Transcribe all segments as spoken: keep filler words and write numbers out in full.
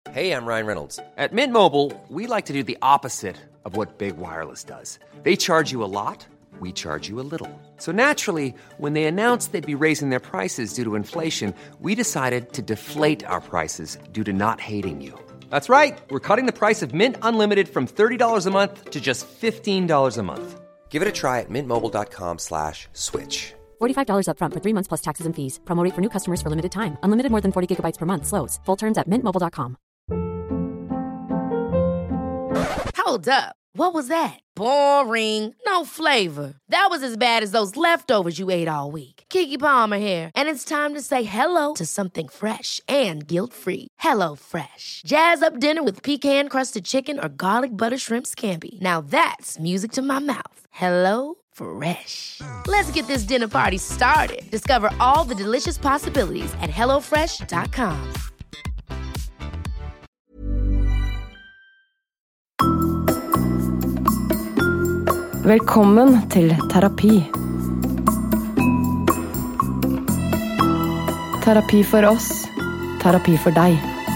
Hey, I'm Ryan Reynolds. At Mint Mobile, we like to do the opposite of what Big Wireless does. They charge you a lot, we charge you a little. So naturally, when they announced they'd be raising their prices due to inflation, we decided to deflate our prices due to not hating you. That's right. We're cutting the price of Mint Unlimited from thirty dollars a month to just fifteen dollars a month. Give it a try at mintmobile.com slash switch. forty-five dollars up front for three months plus taxes and fees. Promo rate for new customers for limited time. Unlimited more than forty gigabytes per month. Slows full terms at mint mobile dot com. Hold up. What was that? Boring. No flavor. That was as bad as those leftovers you ate all week. Keke Palmer here, and it's time to say hello to something fresh and guilt-free. Hello Fresh. Jazz up dinner with pecan-crusted chicken or garlic butter shrimp scampi. Now that's music to my mouth. Hello Fresh. Let's get this dinner party started. Discover all the delicious possibilities at hello fresh dot com. Velkommen til terapi. Terapi for oss, terapi for deg.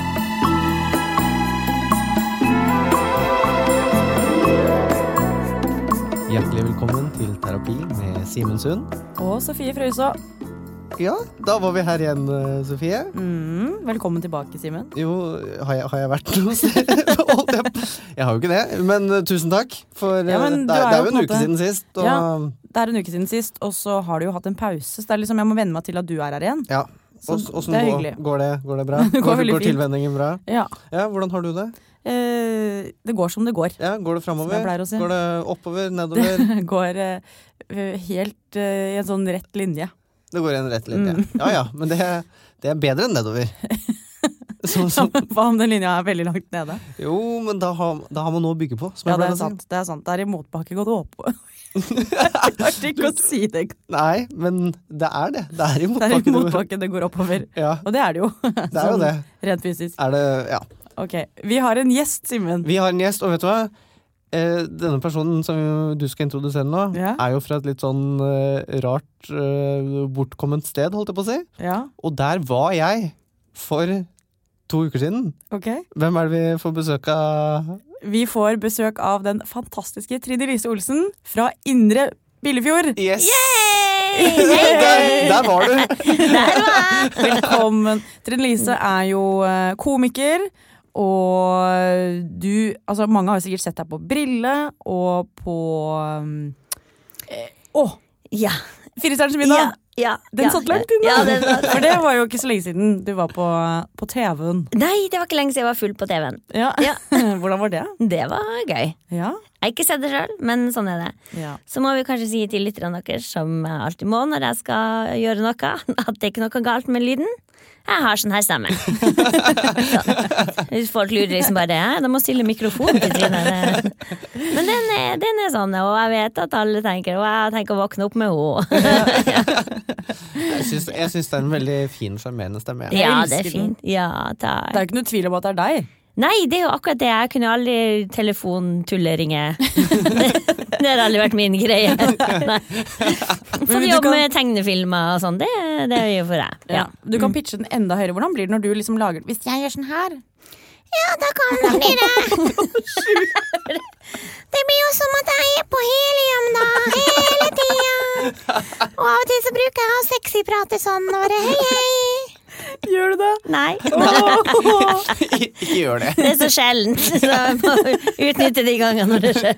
Hjertelig velkommen til terapi med Simen Sund. Og Sofie Frøyså. Ja, da var vi her igjen, Sofie. Mm, velkommen tilbake, Simen. Jo, har jeg, har jeg vært noe sted? Jeg har jo ikke det, men tusen takk. For ja, det, det er, er det er jo en måte, uke siden sist. Og... Ja, det er en uke siden sist, og så har du jo hatt en pause. Så det er liksom, jeg må venne meg til at du er her igjen. Ja, og, og det er hyggelig. Går det, går det bra? det går, går, går tilvenningen bra? Ja. Ja, hvordan har du det? Eh, det går som det går. Ja, går det fremover? Si. Går det oppover, nedover? Det går eh, helt eh, i en sånn rett linje. Det går i en rett linje. Mm. Ja, ja, men det, det er bedre enn nedover. Så, så. Hva om den linja er veldig langt nede? Jo, men da har, da har man noe å bygge på. Ja, det er, sant, det er sant. Det er i motbakke gått opp. Jeg klarte ikke å si det. Nei, men det er det. Det er i motbakke. Det er i motbakke det går oppover. Ja. Og det er det jo. Det er jo det. Rent fysisk. Er det, ja. Ok, vi har en gjest, Simen. Vi har en gjest, og vet du hva? Eh, denne personen som du skal introdusere nå, ja. Er jo fra et litt sånn uh, rart, uh, bortkomment sted, holdt jeg på å si. Ja. Og der var jeg for to uker siden. Ok. Hvem er det vi får besøk av? Vi får besøk av den fantastiske Trine Lise Olsen fra Indre Billefjord. Yes! Yay! der, der var du! Der var jeg! Velkommen. Trine Lise er jo uh, komiker. Og du, altså mange har jo sikkert sett deg på Brille og på um, eh, Åh, ja. Firestjerners middag. Ja, ja, den ja, satt langt inne. Ja, var... For det var jo ikke så lenge siden du var på, på T V-en. Nei, det var ikke lenge siden jeg var full på T V-en. Ja. Ja. Hvordan var det? Det var gøy. Ja. Jeg har ikke sett det selv, men sånn er det. Ja. Så må vi kanskje si til lytterne deres, som jeg alltid må når jeg skal gjøre noe, at det er ikke noe galt med lyden. Jeg har sånn her stemme. Sånn. Hvis folk lurer liksom bare, ja, de må stille mikrofon til Trine. Men den er, den er sånn, og jeg vet at alle tenker, og jeg tenker å våkne opp med henne. Jeg synes, jeg synes det er en veldig fin, charmerende stemme. Ja, det er fint. Ja, takk. Det er ikke noe tvil om at det er deg. Nei, det er jo akkurat det. Jeg kunne aldri telefontulleringe. Det, det har aldri vært min greie. Nei. For å jobbe kan... med tegnefilmer og sånn, det, det er jo for deg. Ja. Ja. Du kan pitche den enda høyere. Hvordan blir det når du liksom lager hvis jeg gjør sånn her? Ja, da kan det bli det. Det blir jo som at jeg er på helium da, hele tiden. Og av og til så bruker jeg å ha sexy prate sånn, og bare hei, hei. Gjør du det? Nei. Oh. Ikke gjør det. Det er så sjeldent, så jeg må utnytte de gangene når det skjer.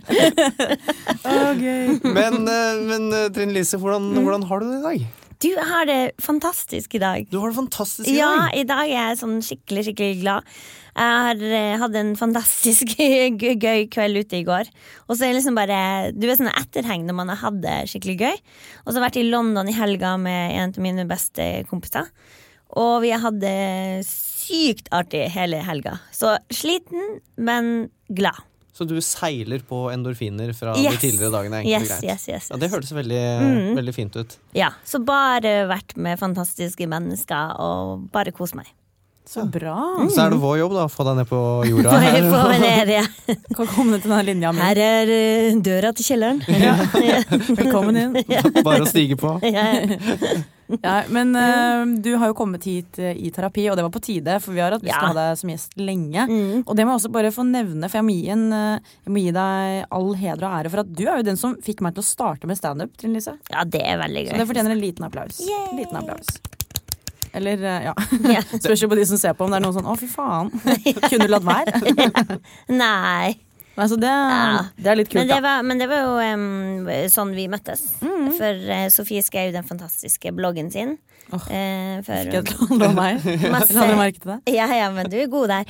Okay. Men, men Trine Lise, hvordan, mm. hvordan har du det i dag? Du har det fantastisk i dag. Du har det fantastisk i dag? Ja, i dag er jeg sånn skikkelig, skikkelig glad. Jeg har hatt en fantastisk gøy kveld ute i går. Og så er det liksom bare, du vet sånn etterheng når man har hatt det skikkelig gøy. Og så har jeg vært i London i helga med en av mine beste kompiser. Og vi hadde sykt artig hele helga. Så sliten, men glad. Så du seiler på endorfiner fra yes. de tidligere dagene? Yes, yes, yes, yes. Ja, det hørtes veldig, mm. veldig fint ut. Ja, så bare vært med fantastiske mennesker og bare kos meg. Så bra. Mm. Så er det vår jobb da, å få deg ned på jorda. Få, få meg ned, ja. Kan komme ned til denne linja min. Her er uh, døra til kjelleren. Ja. Velkommen inn. Ja. Bare å stige på. Ja. Ja, men uh, du har jo kommet hit uh, i terapi, og det var på tide, for vi har hatt lyst til å ha deg som gjest lenge. Mm. Og det må jeg også bare få nevne, for jeg må, gi en, uh, jeg må gi deg all heder og ære, for at du er jo den som fikk meg til å starte med stand-up, Trine Lise. Ja, det er veldig gøy. Så det fortjener en liten applaus. Yay! Liten applaus. Eller, ja, yeah. Spørs jo på de som ser på om det er noen sånn, å fy faen, kunne du latt være? Nei. Altså det, ja. Det er litt kult, men det var, men det var jo um, sånn vi møttes. Mm. For uh, Sofie skrev den fantastiske bloggen sin. Oh, uh, for, fikk jeg et land av meg? Masse, jeg hadde merket det. Ja, ja, men du er god der.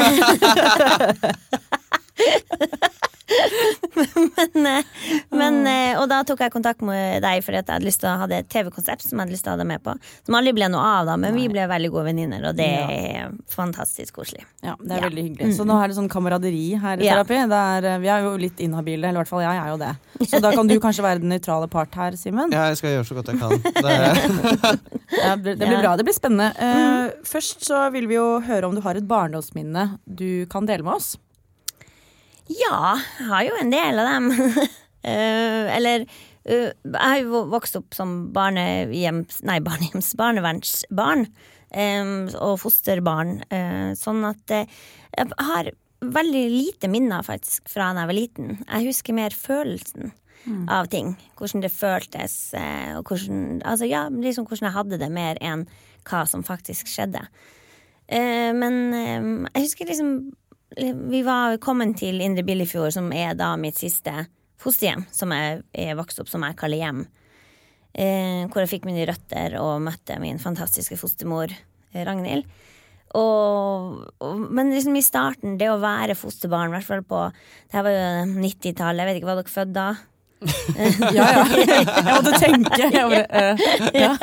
men, men, og da tok jeg kontakt med deg fordi jeg hadde lyst til å ha et T V-konsept som jeg hadde lyst til å ha det med på, som aldri ble noe av da, men Nei. Vi ble veldig gode venninner, og det er fantastisk koselig. Ja, det er ja. Veldig hyggelig. Så nå er det sånn kameraderi her i ja. Terapi. Det er, vi er jo litt inhabile, eller i hvert fall jeg er jo det. Så da kan du kanskje være den nøytrale part her, Simen? Ja, jeg skal gjøre så godt jeg kan. Det, ja, det blir bra, det blir spennende. Uh, først så vil vi jo høre om du har et barndomsminne du kan dele med oss. Ja, jeg har jo en del av dem. uh, eller uh, jeg har jo vokst opp som barnehjems, nei, barnehjems, barnevernsbarn um, og fosterbarn. Uh, sånn at uh, jeg har veldig lite minner faktisk fra da jeg var liten. Jeg husker mer følelsen mm. av ting. Hvordan det føltes, uh, og hvordan, altså, ja, liksom hvordan jeg hadde det mer enn hva som faktisk skjedde. Uh, men um, jeg husker liksom vi var kommet til Indre Billefjord, som er da mitt siste fosterhjem, som jeg er vokst opp, som jeg kaller hjem. Eh, hvor jeg fikk mine røtter og møtte min fantastiske fostermor, Ragnhild. Og, og, men liksom i starten, det å være fosterbarn, i hvert fall på, det her var jo nittitallet, jeg vet ikke hva dere fødte da. ja, ja. Jeg måtte tenke. Jeg bare, uh, ja.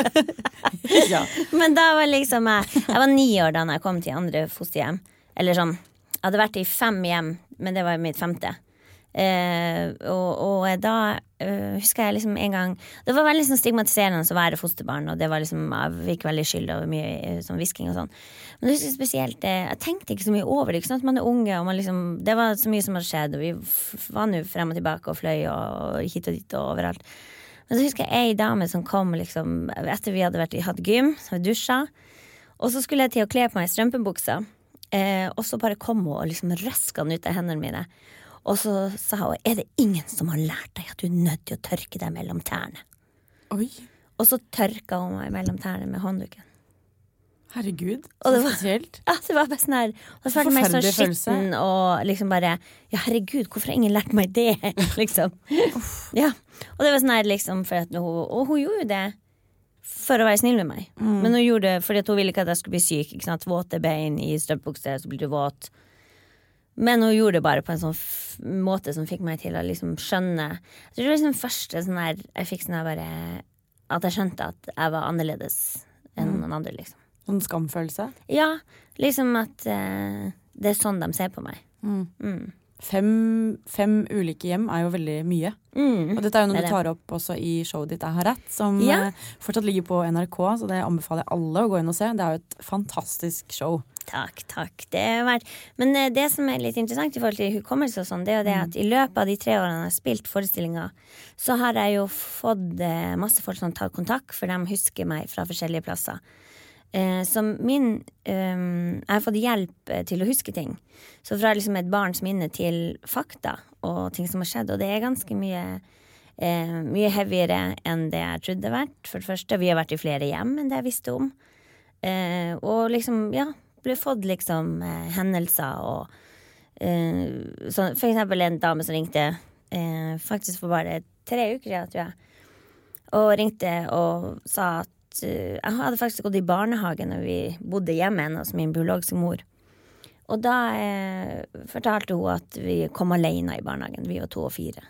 ja. Men da var liksom jeg, jeg var ni år da jeg kom til andre fosterhjem. Eller sånn, jeg hadde vært i fem hjem, men det var mitt femte. Eh, og, og da uh, husker jeg liksom en gang, det var veldig sånn stigmatiserende å være fosterbarn, og det var liksom, jeg fikk veldig skyld over mye sånn visking og sånn. Men det husker jeg spesielt, jeg tenkte ikke så mye over det, ikke sant? Man er unge, og man liksom, det var så mye som hadde skjedd, og vi var nå frem og tilbake og fløy og hit og dit og overalt. Men så husker jeg en dame som kom liksom, etter vi hadde vært, hatt gym, så vi dusja, og så skulle jeg til å kle på meg strømpebuksa. Eh, og så bare kom hun og liksom røska den ut av hendene mine. Og så sa hun, er det ingen som har lært deg at du er nødt til å tørke deg mellom tærne? Oi. Og så tørka hun meg mellom tærne med håndduken. Herregud, så det var, spesielt. Ja, det var bare sånn her. Og så følte jeg meg så skitten og liksom bare, ja herregud, hvorfor har ingen lært meg det? liksom. Ja, og det var sånn her liksom, for at hun, og hun gjorde det for å være snill med meg. Mm. Men hun gjorde det fordi hun ville ikke at jeg skulle bli syk, ikke sant? Våte bein i strømpebukser, så blir du våt. Men hun gjorde det bare på en sånn f- måte som fikk meg til å liksom skjønne. Jeg tror det var liksom første sånn her, jeg fikk sånn her bare, at jeg skjønte at jeg var annerledes enn mm. noen andre, liksom. Sånn skamfølelse? Ja, liksom at uh, det er sånn de ser på meg. Mm. Mm. Fem, fem ulike hjem er jo veldig mye. Mm, og dette er jo noe du tar opp også i showet ditt Jeg har rett, som ja. uh, fortsatt ligger på N R K, så det anbefaler jeg alle å gå inn og se. Det er jo et fantastisk show. Takk, takk. Det er vært. Men uh, det som er litt interessant i forhold til hukommelse og sånn, det er jo det at i løpet av de tre årene jeg har spilt forestillinger, så har jeg jo fått uh, masse folk som tar kontakt, for de husker meg fra forskjellige plasser. Uh, som min um, jeg har fått hjelp uh, til å huske ting. Så fra liksom et barns minne til fakta og ting som har skjedd, og det er ganske mye uh, mye heavyere enn det jeg trodde det vært. For det første, vi har vært i flere hjem enn det jeg visste om, uh, og liksom, ja, ble fått liksom uh, hendelser og uh, så, for eksempel en dame som ringte uh, faktisk for bare tre uker siden, tror jeg, og ringte og sa at jeg hadde faktisk gått i barnehagen når vi bodde hjemme hos min biologiske mor. Og da eh, fortalte hun at vi kom alene i barnehagen. Vi var to og fire.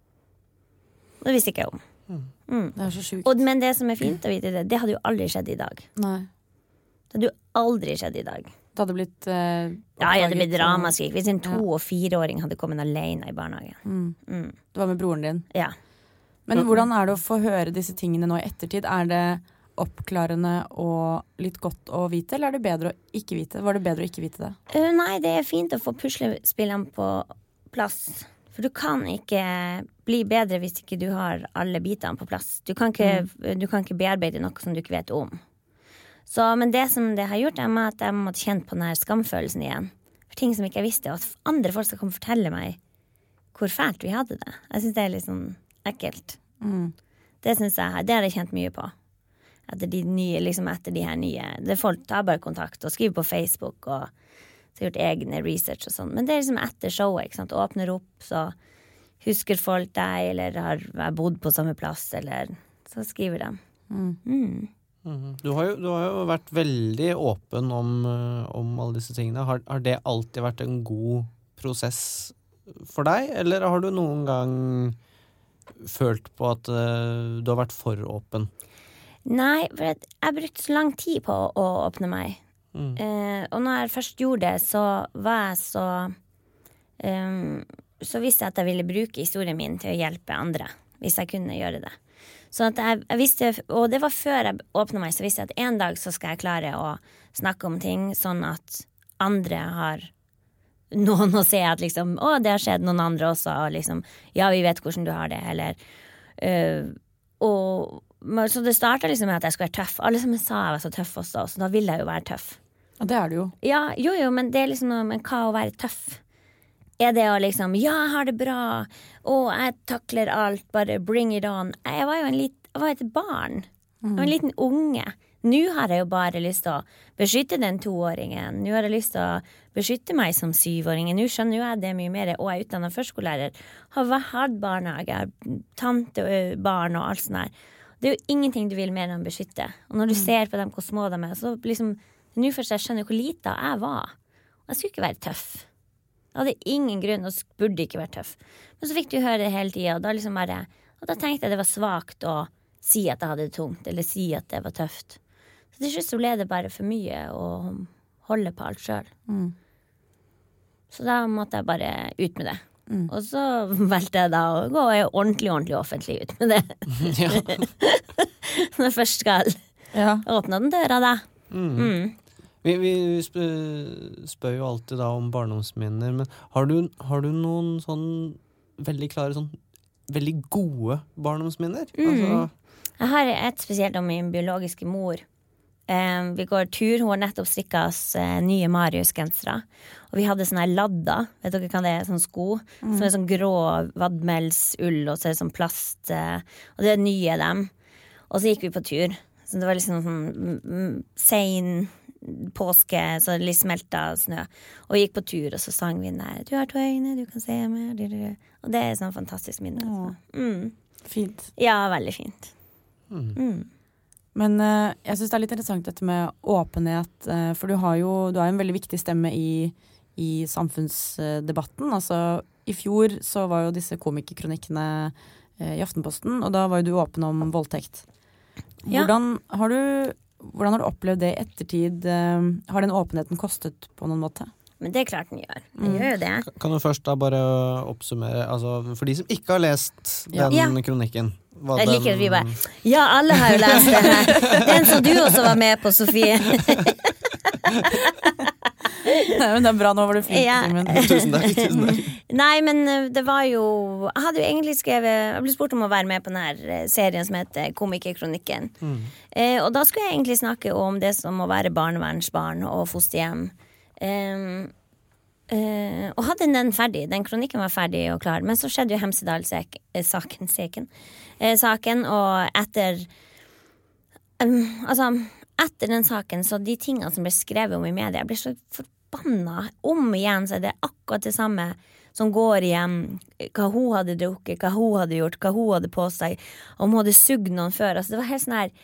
Og det visste ikke jeg om. Mm. Det er så sjukt. Og, men det som er fint å vite, det, det hadde jo aldri skjedd i dag. Nei. Det hadde jo aldri skjedd i dag. Det hadde blitt uh, Ja, jeg hadde blitt ramaskrik hvis en to- og fireåring hadde kommet alene i barnehagen. Mm. Mm. Du var med broren din? Ja. Men hvordan er det å få høre disse tingene nå i ettertid? Er det oppklarende og litt godt å vite, eller er det bedre å ikke vite? Var det bedre å ikke vite det? Uh, nei, det er fint å få puslespillene på plass. For du kan ikke bli bedre hvis ikke du har alle bitene på plass. Du kan ikke, mm. du kan ikke bearbeide noe som du ikke vet om. Så, men det som det har gjort, er at jeg måtte kjenne på den her skamfølelsen igjen. For ting som ikke jeg visste, og at andre folk skal komme og fortelle meg hvor fælt vi hadde det. Jeg synes det er litt sånn ekkelt. Mm. Det synes jeg, det har jeg kjent mye på. Etter de nye, liksom etter de her nye. Det folk tar bare kontakt og skriver på Facebook og så har gjort egne research og sånn. Men det er liksom etter showet, ikke sant? Åpner opp, så husker folk deg, eller har, har bodd på samme plass, eller så skriver de. Mm. Mm. Mm. Du, har jo, du har jo vært veldig åpen om, om alle disse tingene. Har, har det alltid vært en god prosess for deg, eller har du noen gang følt på at uh, du har vært for åpen? Nei, for jeg har brukt så lang tid på å, å åpne meg. Mm. Uh, og når jeg først gjorde det, så var jeg så um, så visste jeg at jeg ville bruke historien min til å hjelpe andre, hvis jeg kunne gjøre det. Så at jeg, jeg visste, og det var før jeg åpnet meg, så visste jeg at en dag så skal jeg klare å snakke om ting, sånn at andre har noen å se at liksom, å, det har skjedd noen andre også, og liksom, ja, vi vet hvordan du har det, eller, uh, og, så det startet liksom med at jeg skulle være tøff. Alle som sa jeg var så tøff også, så da ville jeg jo være tøff. Og det er du jo. Ja, jo, jo, men det er liksom noe, men hva å være tøff? Er det å liksom, ja, jeg har det bra, og jeg takler alt, bare bring it on. Jeg var jo en lit, jeg var et barn, jeg var en liten unge. Nå har jeg jo bare lyst til å beskytte den toåringen. Nå har jeg lyst til å beskytte meg som syvåringen. Nå skjønner jo jeg det mye mer, og jeg er utdannet førskolærer. Har hatt barnehage, tante og barn og alt sånt der. Det er jo ingenting du vil mer enn å beskytte. Og når du mm. ser på dem hvor små de er, så liksom, nå først jeg skjønner hvor lite jeg var. Og jeg skulle ikke være tøff. Jeg hadde ingen grunn, og burde ikke være tøff. Men så fikk du høre det hele tiden, og da liksom bare, og da tenkte jeg det var svagt å si at jeg hadde det tungt, eller si at det var tøft. Så til slutt så ble det bare for mye å holde på alt selv. Mm. Så da måtte jeg bare ut med det. Mm. Og så valgte jeg da å gå ordentlig, ordentlig offentlig ut med det. Ja. Når jeg først skal ja. Åpne den døra da. Mm. Mm. Vi, vi spør, spør jo alltid da om barndomsminner, men har du, har du noen sånn veldig klare, sånn veldig gode barndomsminner? Mm. Altså... Jeg har et spesielt om min biologiske mor. Um, vi går tur, hun har nettopp strikket oss uh, nye Marius-gensere. Og vi hadde sånne her ladder, vet dere hva det er, sånn sko mm. som er sånn grå vadmelsull, og så er det sånn plast uh, og det er nye dem. Og så gikk vi på tur, så det var liksom sånn mm, sein påske, så litt smelta snø. Og vi gikk på tur, og så sang vi den der, du har to øyne, du kan se meg, og det er sånn fantastisk minne. Mm. Fint. Ja, veldig fint. Mm. Mm. Men uh, jeg synes det er litt interessant dette med åpenhet, uh, for du har jo du har en veldig viktig stemme i, i samfunnsdebatten. Altså, i fjor så var jo disse komikerkronikkene uh, i Aftenposten, og da var jo du åpen om voldtekt. Ja. Hvordan, har du, hvordan har du opplevd det i ettertid? Uh, har den åpenheten kostet på noen måte? Men det er klart den gjør. Den mm. gjør jo det. Kan du først da bare oppsummere, altså, for de som ikke har lest ja. den ja. kronikken, jeg liker at vi bare ja, alle har jo lest det her. Den som du også var med på, Sofie. Nei, men det er bra, nå var du flink. Ja. Tusen takk, tusen takk. Nei, men det var jo jeg hadde jo egentlig skrevet jeg ble spurt om å være med på denne serien som heter Komikerkronikken. Mm. eh, og da skulle jeg egentlig snakke om det som å være barnevernsbarn og fosterhjem. eh, Uh, og hadde den ferdig, den kronikken var ferdig og klar, men så skjedde jo Hemsedal-saken saken, uh, saken, og etter um, altså, etter den saken, så de tingene som ble skrevet om i media, jeg ble så forbanna om igjen, så er det akkurat det samme som går igjen, hva hun hadde drukket, hva hun hadde gjort, hva hun hadde på seg, om hun hadde sugd noen før, altså det var helt sånn her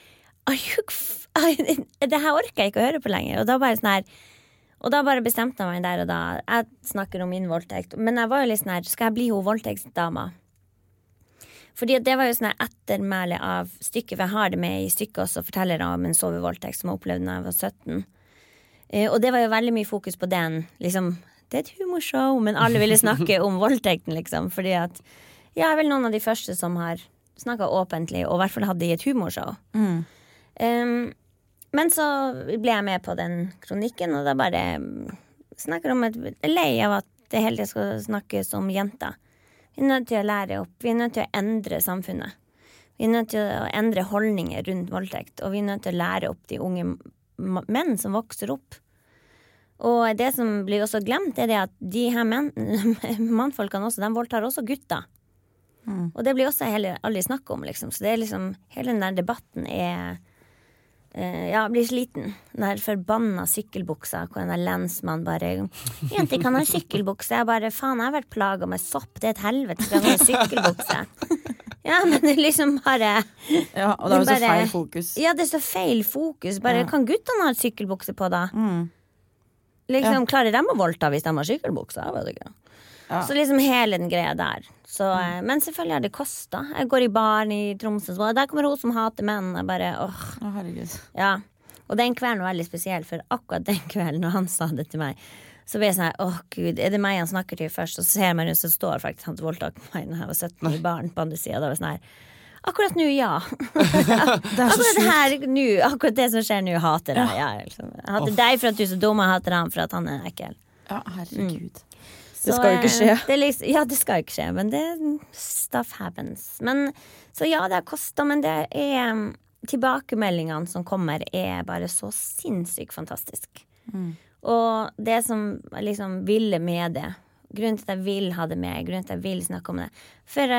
det her orker jeg ikke å høre på lenger, og da bare sånn her. Og da bare bestemte jeg meg der og da. Jeg snakker om min voldtekt. Men jeg var jo litt sånn her, skal jeg bli hun voldtektsdama? Fordi det var jo sånn her ettermæle av stykket, for jeg har det med i stykket også, forteller om en sovevoldtekt som jeg opplevde da jeg var sytten. Eh, og det var jo veldig mye fokus på den, liksom, det er et humorshow, men alle ville snakke om voldtekten, liksom, fordi at, ja, jeg er vel noen av de første som har snakket åpentlig, og i hvert fall hadde i et humorshow. Mm. Um, Men så ble jeg med på den kronikken, og da bare snakker om et lei av at det hele tiden skal snakkes om jenter. Vi er nødt til å lære opp. Vi er nødt til å endre samfunnet. Vi er nødt til å endre holdninger rundt voldtekt. Og vi er nødt til å lære opp de unge menn som vokser opp. Og det som blir også glemt, er det at de her menn, mannfolkene også, de voldtar også gutter. Mm. Og det blir også heller aldri snakk om, liksom. Så det er liksom, hele den der debatten er ja, blir sliten. Den der forbanna sykkelbuksa, hvor den der lensmann bare jenter kan ha sykkelbukse. Jeg bare, faen, jeg har vært plaget med sopp. Det er et helvete, skal jeg ha sykkelbukse. Ja, men det er liksom bare ja, og det er jo så feil fokus. Ja, det er så feil fokus. Bare, ja. Kan guttene ha et sykkelbukse på da? Mm. Liksom, ja. Klarer de å voldta hvis de har sykkelbukse? Jeg vet ikke. Ja. Så liksom hele den greia der så, mm. Men selvfølgelig har det kostet. Jeg går i baren i Tromsø, og der kommer hun som hater menn. Jeg bare, åh oh, herregud. Ja. Og den kvelden var veldig spesiell, for akkurat den kvelden når han sa det til meg, så ble jeg sånn, åh gud, er det meg han snakker til først? Og så ser man jo, så står faktisk han til voldtak på meg når jeg var sytten i baren på andre siden. Da var det sånn her, akkurat nå, ja. det akkurat det her, nu, akkurat det som skjer nå, hater jeg. Ja, liksom. Jeg hater oh. deg for at du er så dum, jeg hater han for at han er ekkel. Ja, herregud. Mm. Det skal jo ikke skje. Det liksom, ja, det skal ikke skje, men det stuff happens. Men, så ja, det har kostet, men det er tilbakemeldingene som kommer er bare så sinnssykt fantastisk. Mm. Og det som liksom ville med det, grunnen til at jeg vil ha det med, grunnen til at jeg vil snakke om det, for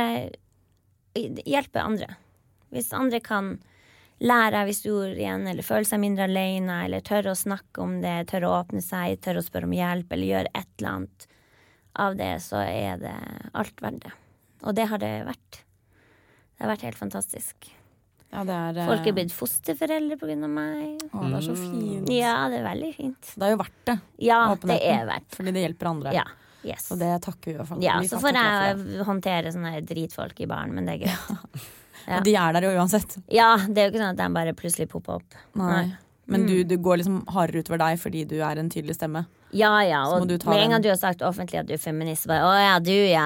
jeg hjelper andre. Hvis andre kan lære av historien, eller føle seg mindre alene, eller tørre å snakke om det, tørre å åpne seg, tørre å spørre om hjelp, eller gjøre et eller annet av det, så er det alt verdt det. Og det har det vært. Det har vært helt fantastisk. Ja, det er, folk er blitt fosterforeldre på grunn av meg. Å, det er så fint. Ja, det er veldig fint. Det er jo verdt det. Ja, det er verdt. Fordi det hjelper andre. Ja, yes. Og det takker vi jo for. Ja, så får jeg håndtere sånne dritfolk i baren, men det er greit. Ja. Og de er der jo uansett. Ja, det er jo ikke sånn at de bare plutselig popper opp. Nei. Nei. Men du, du går liksom hardere utover deg fordi du er en tydelig stemme. Ja, ja, og med en gang du har sagt offentlig at du er feminist, bare, å ja, du, ja.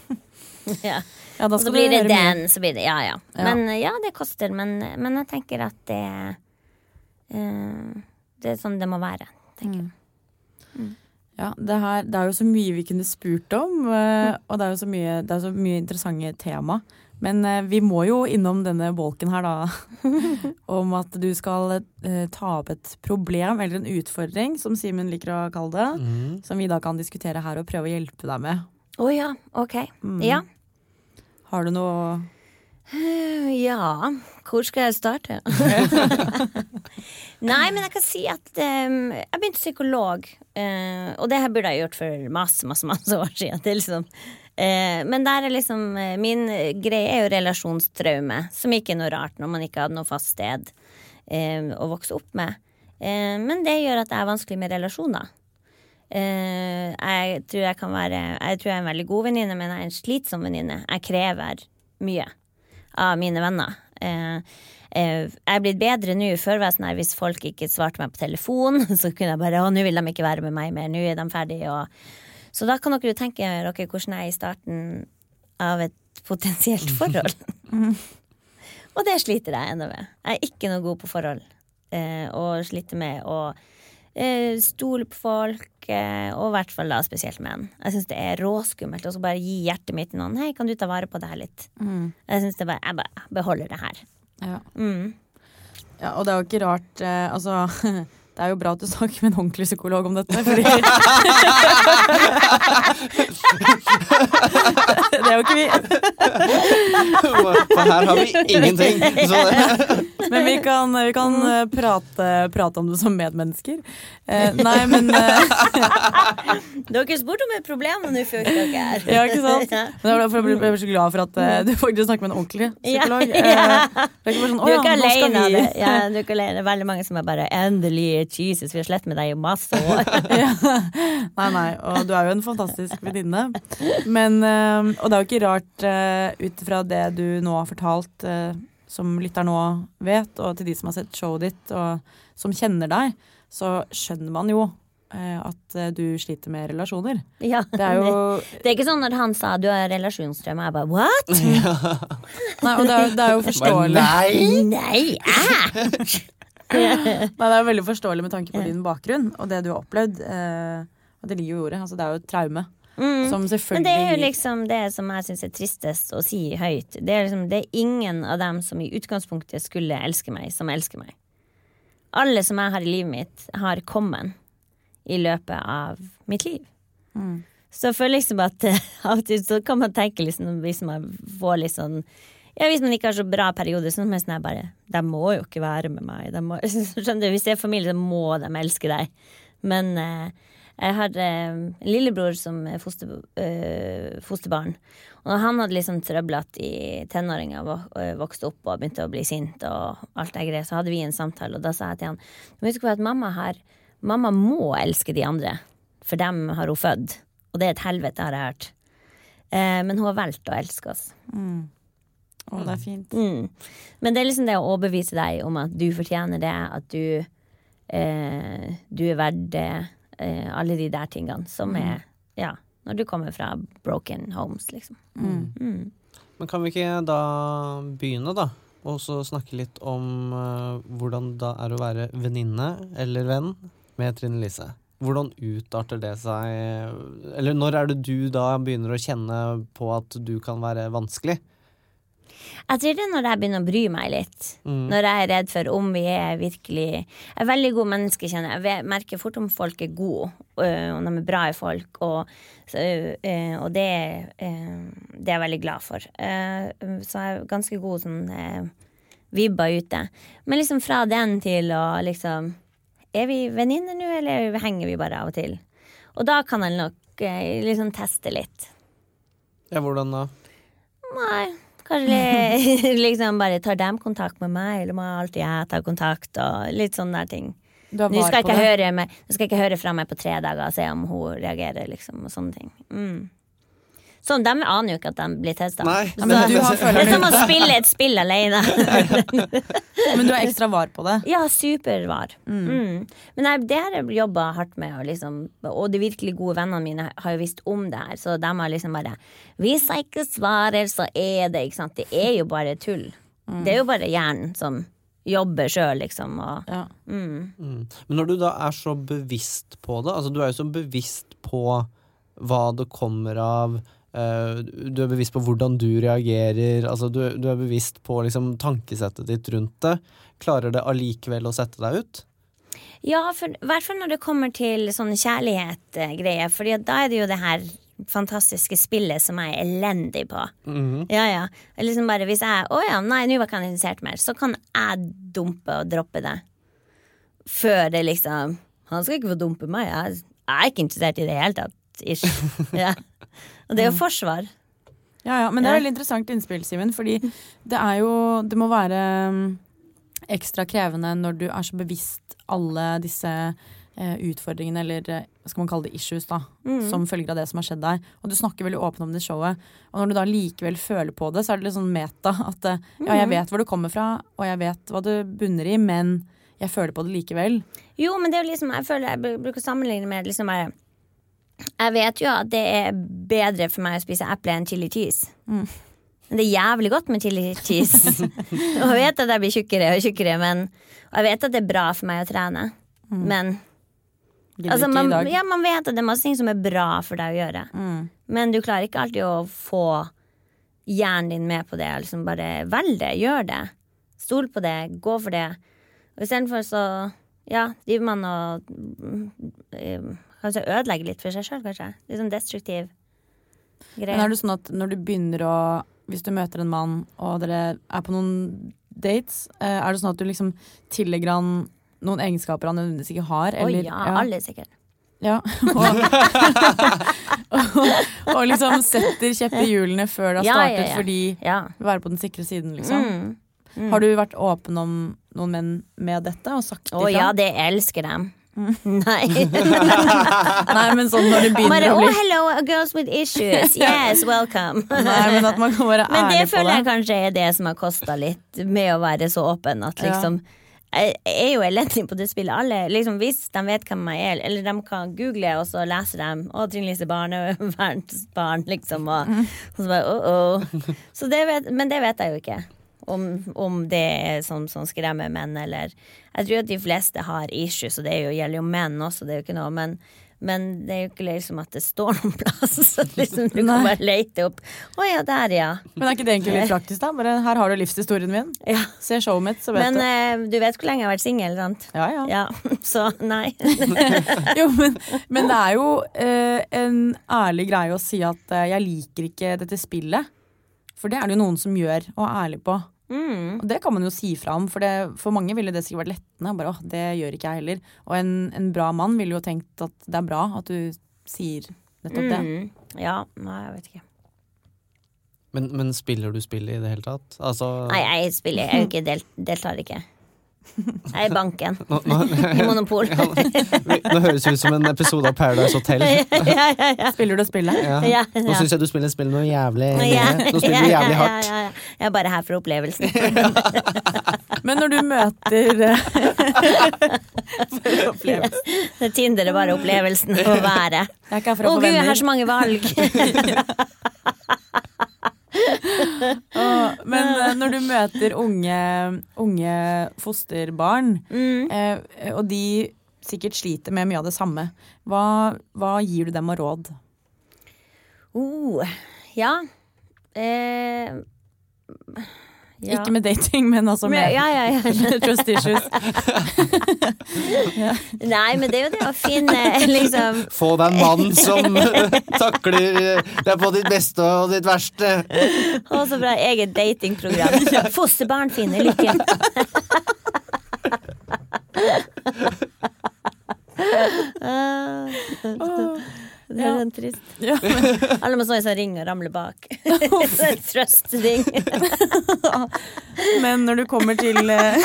ja. Ja, da skal og så blir det den, mye. Så blir det, ja, ja. ja. Men ja, det koster, men, men jeg tenker at det uh, det er sånn det må være, tenker jeg. Mm. Mm. Ja, det, her, det er jo så mye vi kunne spurt om, uh, og det er jo så mye, det er så mye interessante tema. Men eh, vi må jo innom denne bolken her da, om at du skal eh, ta opp et problem, eller en utfordring, som Simen liker å kalle det, mm. som vi da kan diskutere her og prøve å hjelpe deg med. Å oh, ja, ok. Mm. Ja. Har du noe... Uh, ja, hvor skal jeg starte? Nei, men jeg kan si at um, jeg begynte psykolog, uh, og det her burde jeg gjort for masse, masse, masse år siden. Det er liksom... Eh, men der er liksom min greie er jo relasjonstraume, som ikke er noe rart når man ikke hadde noe fast sted eh, å vokse opp med. Eh, men det gjør at det er vanskelig med relasjoner. Eh, jeg tror jeg kan være Jeg tror jeg er en veldig god venninne, men jeg er en slitsom venninne. Jeg krever mye av mine venner. Eh, eh, jeg er blitt bedre nå. Før var jeg sånn her, hvis folk ikke svarte meg på telefon, så kunne jeg bare, å, nå vil de ikke være med meg mer, nå er de ferdige, og så da kan dere jo tenke dere hvordan jeg er i starten av et potensielt forhold. Mm. Og det sliter jeg enda med. Jeg er ikke noe god på forhold. Eh, og sliter med å eh, stole på folk, eh, og i hvert fall da spesielt menn. Jeg synes det er råskummelt å bare gi hjertet mitt til noen. Hei, kan du ta vare på det her litt? Mm. Jeg synes det bare, jeg bare beholder det her. Ja. Mm. Ja, og det er jo ikke rart, eh, altså... Det er jo bra at du snakker med en ordentlig psykolog om dette, fordi det er jo ikke vi. For her har vi ingenting. Så men vi kan, vi kan prate, prate om det som medmennesker. Eh, nei, men dere spurte om et problem, og nå følte dere her. Ja, ikke sant? Men jeg ble, ble så glad for at uh, du faktisk snakker med en ordentlig psykolog. Ja, ja. Eh, det er ikke bare sånn, du er ikke ja, alene vi... det. Ja, du er ikke alene. Det er veldig mange som er bare, endelig, Jesus, vi har slett med deg i masse år. Ja. Nei, nei, og du er jo en fantastisk venninne. Men, uh, og det er jo ikke rart uh, ut fra det du nå har fortalt, uh, som lytter nå vet, og til de som har sett showet ditt, og som kjenner deg, så skjønner man jo uh, at uh, du sliter med relasjoner. Ja, det er jo... Det, det er ikke sånn når han sa du har relasjonsstrøm, jeg bare, what? Ja. Nei, og det er, det er jo forståelig. Nei! Nei, æsj! Nei, det er jo veldig forståelig med tanke på din bakgrunn, og det du har opplevd, uh, og det ligger jo i ordet, altså det er jo et traume. Mm. Som selvfølgelig Men det er jo liksom det som jeg synes er tristest å si høyt. Det er liksom, det er ingen av dem som i utgangspunktet skulle elske meg, som elsker meg. Alle som jeg har i livet mitt har kommet i løpet av mitt liv. Mm. Så jeg føler liksom at av og til så kan man tenke liksom, hvis man får litt sånn, ja, hvis man ikke har så bra periode, sånn som jeg bare, de må jo ikke være med meg. De må, skjønner du, hvis jeg er familie, så må de elske deg. Men eh, jeg har eh, en lillebror som er foster, eh, fosterbarn, og han hadde liksom trøblet i tenåringer og vokste opp og begynte å bli sint og alt det greier, så hadde vi en samtale, og da sa jeg til han, du må huske på at mamma har, mamma må elske de andre, for dem har hun født, og det er et helvete har jeg hørt. Eh, men hun har valgt å elske oss. Mm. Å, det er fint. Mm. Men det er liksom det å overbevise deg om at du fortjener det, at du, eh, du er verdt det, eh, alle de der tingene som mm. er, ja, når du kommer fra broken homes, liksom. Mm. Mm. Men kan vi ikke da begynne da, og så snakke litt om uh, hvordan da er å være venninne eller venn med Trine Lise? Hvordan utarter det seg, eller når er det du da begynner å kjenne på at du kan være vanskelig? Jeg tror det er når jeg begynner å bry meg litt. Mm. Når jeg er redd for om vi er virkelig Jeg er veldig god menneske, kjenner jeg. Jeg merker fort om folk er gode, og de er bra i folk, og, så, og det, det er jeg veldig glad for. Så jeg er ganske god sånn vibba ute. Men liksom fra den til å liksom er vi venninner nå, eller henger vi bare av og til? Og da kan jeg nok liksom teste litt. Ja, hvordan da? Nei, kanskje liksom bare tar dem kontakt med meg, eller må alltid jeg ta kontakt, og litt sånne der ting. Nå skal, ikke høre med, nå skal jeg ikke høre fra meg på tre dager og se om hun reagerer, liksom, og sånne ting. Mm. Sånn, de aner jo ikke at de blir testet. Nei. Men du har det er som å spille et spill alene. Men du er ekstra var på det? Ja, supervar. Mm. Mm. Men jeg, det har jeg jobbet hardt med, og, liksom, og de virkelig gode vennene mine har jo visst om det her, så de har liksom bare, hvis jeg ikke svarer, så er det, ikke sant? Det er jo bare tull. Mm. Det er jo bare hjernen som jobber selv, liksom. Og, ja. mm. Mm. Men når du da er så bevisst på det, altså du er jo så bevisst på hva det kommer av, Uh, du er bevisst på hvordan du reagerer, altså du, du er bevisst på liksom, tankesettet ditt rundt det. Klarer det allikevel å sette deg ut? Ja, for, i hvert fall når det kommer til sånn kjærlighet-greier, fordi da er det jo det her fantastiske spillet som jeg er elendig på. Mm-hmm. Ja, ja. Liksom bare hvis jeg, å ja, nei, nå var jeg ikke interessert mer, så kan jeg dumpe og droppe det. Før det liksom, han skal ikke få dumpe meg, jeg, jeg er ikke interessert i det hele tatt. Ish. Ja. Og det er jo forsvar. Ja, ja, men det er veldig interessant innspill, Simen, fordi det er jo, det må være ekstra krevende når du er så bevisst alle disse eh, utfordringene, eller hva skal man kalle det, issues da, mm. som følger av det som har skjedd deg. Og du snakker veldig åpent om det showet, og når du da likevel føler på det, så er det litt sånn meta, at ja, jeg vet hvor det kommer fra, og jeg vet hva det bunner i, men jeg føler på det likevel. Jo, men det er jo liksom, jeg føler, jeg bruker å sammenligne med liksom bare, jeg vet jo at det er bedre for meg å spise eple enn chili cheese. Mm. Men det er jævlig godt med chili cheese. Og jeg vet at jeg blir tjukkere og tjukkere, men og jeg vet at det er bra for meg å trene. Mm. Men altså, man, ja, man vet at det er masse ting som er bra for deg å gjøre. Mm. Men du klarer ikke alltid å få hjernen din med på det. Liksom bare velg det, gjør det. Stol på det, gå for det. Og i stedet for så ja, driver man og øh, kanskje ødelegge litt for seg selv, kanskje. Litt sånn destruktiv greie. Men er det sånn at når du begynner å, hvis du møter en mann, og dere er på noen dates, er det sånn at du liksom tillegger han noen egenskaper han nødvendigvis ikke har? Eller, Oi, ja, ja, alle sikkert. Ja. Og, og, og liksom setter kjepp i hjulene før det har startet, ja, ja, ja. Fordi ja. Være på den sikre siden, liksom. Mm. Mm. Har du vært åpen om noen menn med dette og sagt ifra? Å ja, det elsker dem. Mm. Nei. Nei, men sånn når det begynner bare, å bli oh, hello, girls with issues. Yes, welcome. Nei, men at man kan være ærlig på det. Men det føler jeg kanskje er det som har kostet litt med å være så åpen, at liksom ja. Jeg er jo elendig på det spillet. Alle, liksom, hvis de vet hvem jeg er, eller de kan google, og så leser de Å, Trine Lise barnevernsbarn, liksom, og, og så bare, oh, oh. Så det vet, men det vet jeg jo ikke. Om, om det er sånn som skremmer menn, eller jeg tror at de fleste har issues, og det er jo, gjelder jo menn også, det er jo ikke noe, men, Men det er jo ikke liksom at det står noen plass, så liksom du kan bare lete opp. Å ja, der ja. Men er ikke det egentlig litt praktisk da? Bare, her har du livshistorien min. Ja. Se showet mitt, så vet Men du. eh, du vet hvor lenge jeg har vært single, sant? Ja, ja. Ja, så nei. Jo, men, men det er jo eh, en ærlig greie å si at eh, jeg liker ikke dette spillet. For det er det jo noen som gjør og er ærlig på. Mm. Og det kan man jo si fra om, for, det, for mange ville det sikkert vært lettende. Bare, åh, det gjør ikke jeg heller. Og en, en bra mann ville jo tenkt at det er bra at du sier nettopp det. Mm. Ja, nei, jeg vet ikke. Men, men spiller du spill i det hele tatt? Altså... Nei, jeg spiller, jeg er jo ikke del, deltar ikke. Jeg er i banken. Nå, nå, I Monopol. ja, nå høres det ut som en episode av Paradise Hotel. ja, ja, ja. Spiller du spillet? Ja. Ja, Nå ja. synes jeg du spiller spillet noe jævlig Ja, Nå spiller du jævlig hardt. ja, ja, ja. Jeg er bare her for opplevelsen. Men når du møter For opplevelsen. Det Tinder er bare opplevelsen å være. Jeg er ikke her for Å å få gud, jeg venner. har så mange valg. Og, men eh, når du møter unge, unge fosterbarn, Mm. eh, og de sikkert sliter med mye av det samme, hva, hva gir du dem av råd? Oh, ja. Eh, ja. Ikke med dating, men altså med Men- ja, ja, ja. trust issues. Nei, men det er jo det å finne liksom Få deg en mann som takler deg på ditt beste og ditt verste. Å, så bra eget datingprogram. Fosterbarn finner lykke. Det er sånn trist. Ja, men, Alle må stå i sånn ring og ramle bak. Sånn trust-ring. men når du kommer til eh,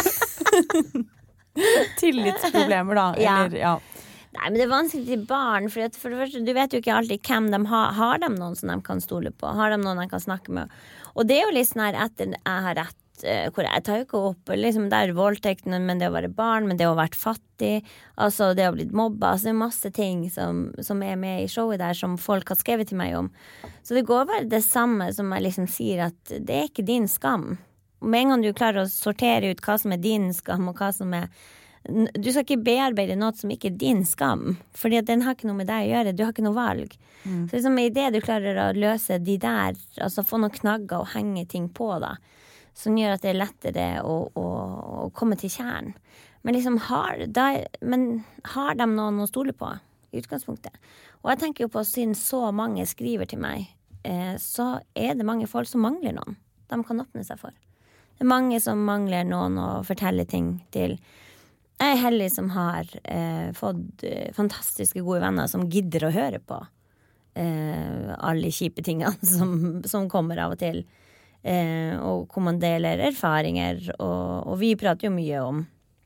tillitsproblemer, da. Ja. Eller, ja. Nei, men det er vanskelig til barn. For, at, for det første, du vet jo ikke alltid hvem de har. Har de noen som de kan stole på? Har de noen de kan snakke med? Og det er jo litt sånn her etter jeg har rett. Hvor jeg tar jo ikke opp liksom der voldtektene, men det å være barn, men det å ha vært fattig, altså det å ha blitt mobba, altså det er masse ting som, som er med i showet der som folk har skrevet til meg om. Så det går bare det samme som jeg liksom sier, at det er ikke din skam. Og med en gang du klarer å sortere ut hva som er din skam, og hva som er du skal ikke bearbeide noe som ikke er din skam, fordi at den har ikke noe med deg å gjøre, du har ikke noe valg. Mm. Så liksom i det du klarer å løse de der, altså få noen knagger og henge ting på da, som gjør at det er lettere å, å, å komme til kjernen. Men liksom har, da, men har de noen å stole på i utgangspunktet? Og jeg tenker jo på, siden så mange skriver til meg, eh, så er det mange folk som mangler noen de kan åpne seg for. Det er mange som mangler noen å fortelle ting til. Jeg er heldig som har eh, fått eh, fantastiske gode venner som gidder å høre på eh, alle kjipe tingene som, som kommer av og til. Eh, og hvor man deler erfaringer, og, og vi prater jo mye om,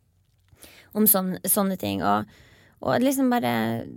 om sån, sånne ting. Og, og liksom bare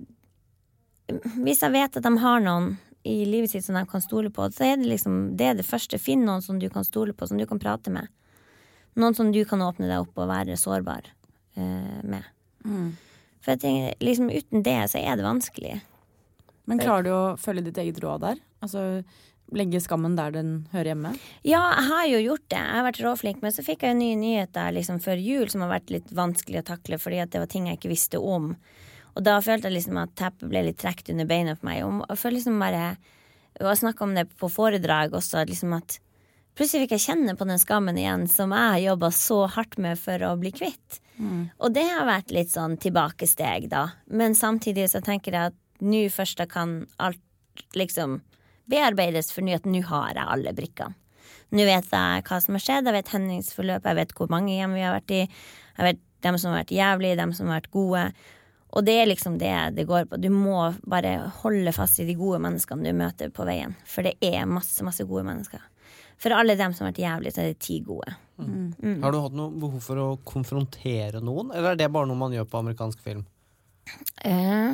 hvis jeg vet at de har noen i livet sitt som de kan stole på, så er det liksom det, er det første. Finn noen som du kan stole på, som du kan prate med. Noen som du kan åpne deg opp og være sårbar eh, med. Mm. For jeg tenker, liksom uten det så er det vanskelig. Men klarer du å følge ditt eget råd der? Altså legge skammen der den hører hjemme? Ja, jeg har jo gjort det. Jeg har vært råflink, men så fikk jeg en ny nyhet der liksom før jul som har vært litt vanskelig å takle, fordi at det var ting jeg ikke visste om. Og da følte jeg liksom at teppet ble litt trekt under beina for meg. Og jeg følte liksom bare, og jeg snakket om det på foredrag også, liksom at plutselig fikk jeg kjenne på den skammen igjen som jeg har jobbet så hardt med for å bli kvitt. Mm. Og det har vært litt sånn tilbakesteg da. Men samtidig så tenker jeg at nå først da kan alt liksom bearbeides, for nå at nå har jeg alle brikkene. Nå vet jeg hva som har skjedd, jeg vet hendingsforløp, jeg vet hvor mange hjem vi har vært i, jeg vet dem som har vært jævlige, dem som har vært gode. Og det er liksom det det går på. Du må bare holde fast i de gode menneskene du møter på veien. For det er masse, masse gode mennesker. For alle dem som har vært jævlige, så er det ti gode. Mm. Mm. Har du hatt noe behov for å konfrontere noen, eller er det bare noe man gjør på amerikansk film? Eh...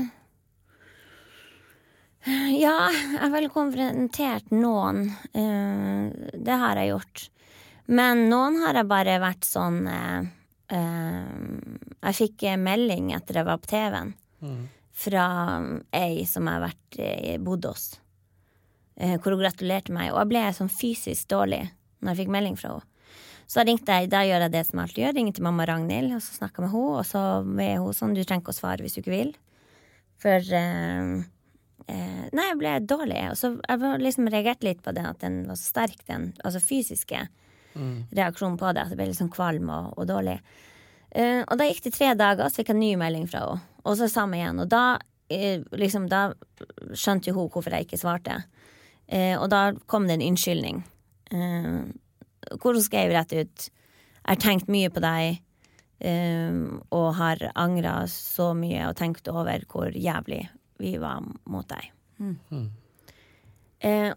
Ja, jeg har vel konfrontert noen. Uh, det har jeg gjort. Men noen har jeg bare vært sånn uh, uh, Jeg fikk melding etter jeg var på T V-en mm. fra ei som jeg har vært uh, bodd hos, uh, hvor hun gratulerte meg. Og jeg ble sånn fysisk dårlig når jeg fikk melding fra henne. Så ringte jeg, da gjør jeg det som jeg alltid gjør, ringte til mamma Ragnhild, og så snakket med henne, og så er hun sånn, du trenger ikke å svare hvis du ikke vil. For uh, uh, Nei, jeg ble dårlig. Og så jeg var liksom reagert litt på den, at den var så sterk, den altså fysiske mm. reaksjonen på det, at det ble litt sånn kvalm og, og dårlig. Uh, og da gikk det tre dager, så fikk jeg en ny melding fra henne. Og så samme igjen. Og da, uh, liksom, da skjønte hun hvorfor jeg ikke svarte. Uh, og da kom det en unnskyldning. Uh, hvor hun skrev rett ut: jeg har tenkt mye på deg, Um, og har angret så mye og tenkt over hvor jævlig vi var mot deg. Mm. Uh,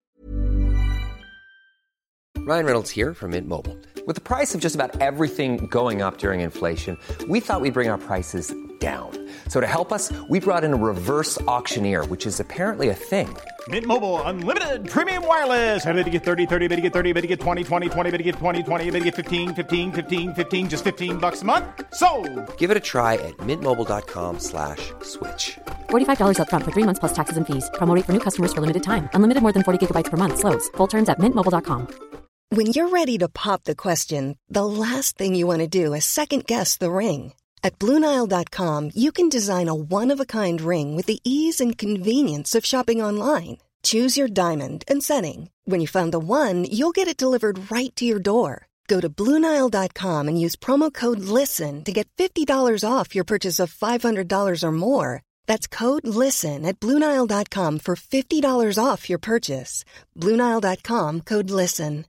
Ryan Reynolds here from Mint Mobile. With the price of just about everything going up during inflation, we thought we'd bring our prices down. So to help us, we brought in a reverse auctioneer, which is apparently a thing. Mint Mobile Unlimited Premium Wireless. How to get thirty, thirty, how to get thirty, how to get twenty, twenty, twenty, how to get twenty, twenty, how to get fifteen, fifteen, fifteen, fifteen, just fifteen bucks a month? Sold! Give it a try at mintmobile.com slash switch. forty-five dollars up front for three months plus taxes and fees. Promo rate for new customers for limited time. Unlimited more than forty gigabytes per month. Slows full terms at mint mobile dot com. When you're ready to pop the question, the last thing you want to do is second-guess the ring. At Blue Nile dot com, you can design a one-of-a-kind ring with the ease and convenience of shopping online. Choose your diamond and setting. When you find the one, you'll get it delivered right to your door. Go to Blue Nile dot com and use promo code LISTEN to get fifty dollars off your purchase of five hundred dollars or more. That's code LISTEN at Blue Nile dot com for fifty dollars off your purchase. Blue Nile dot com, code LISTEN.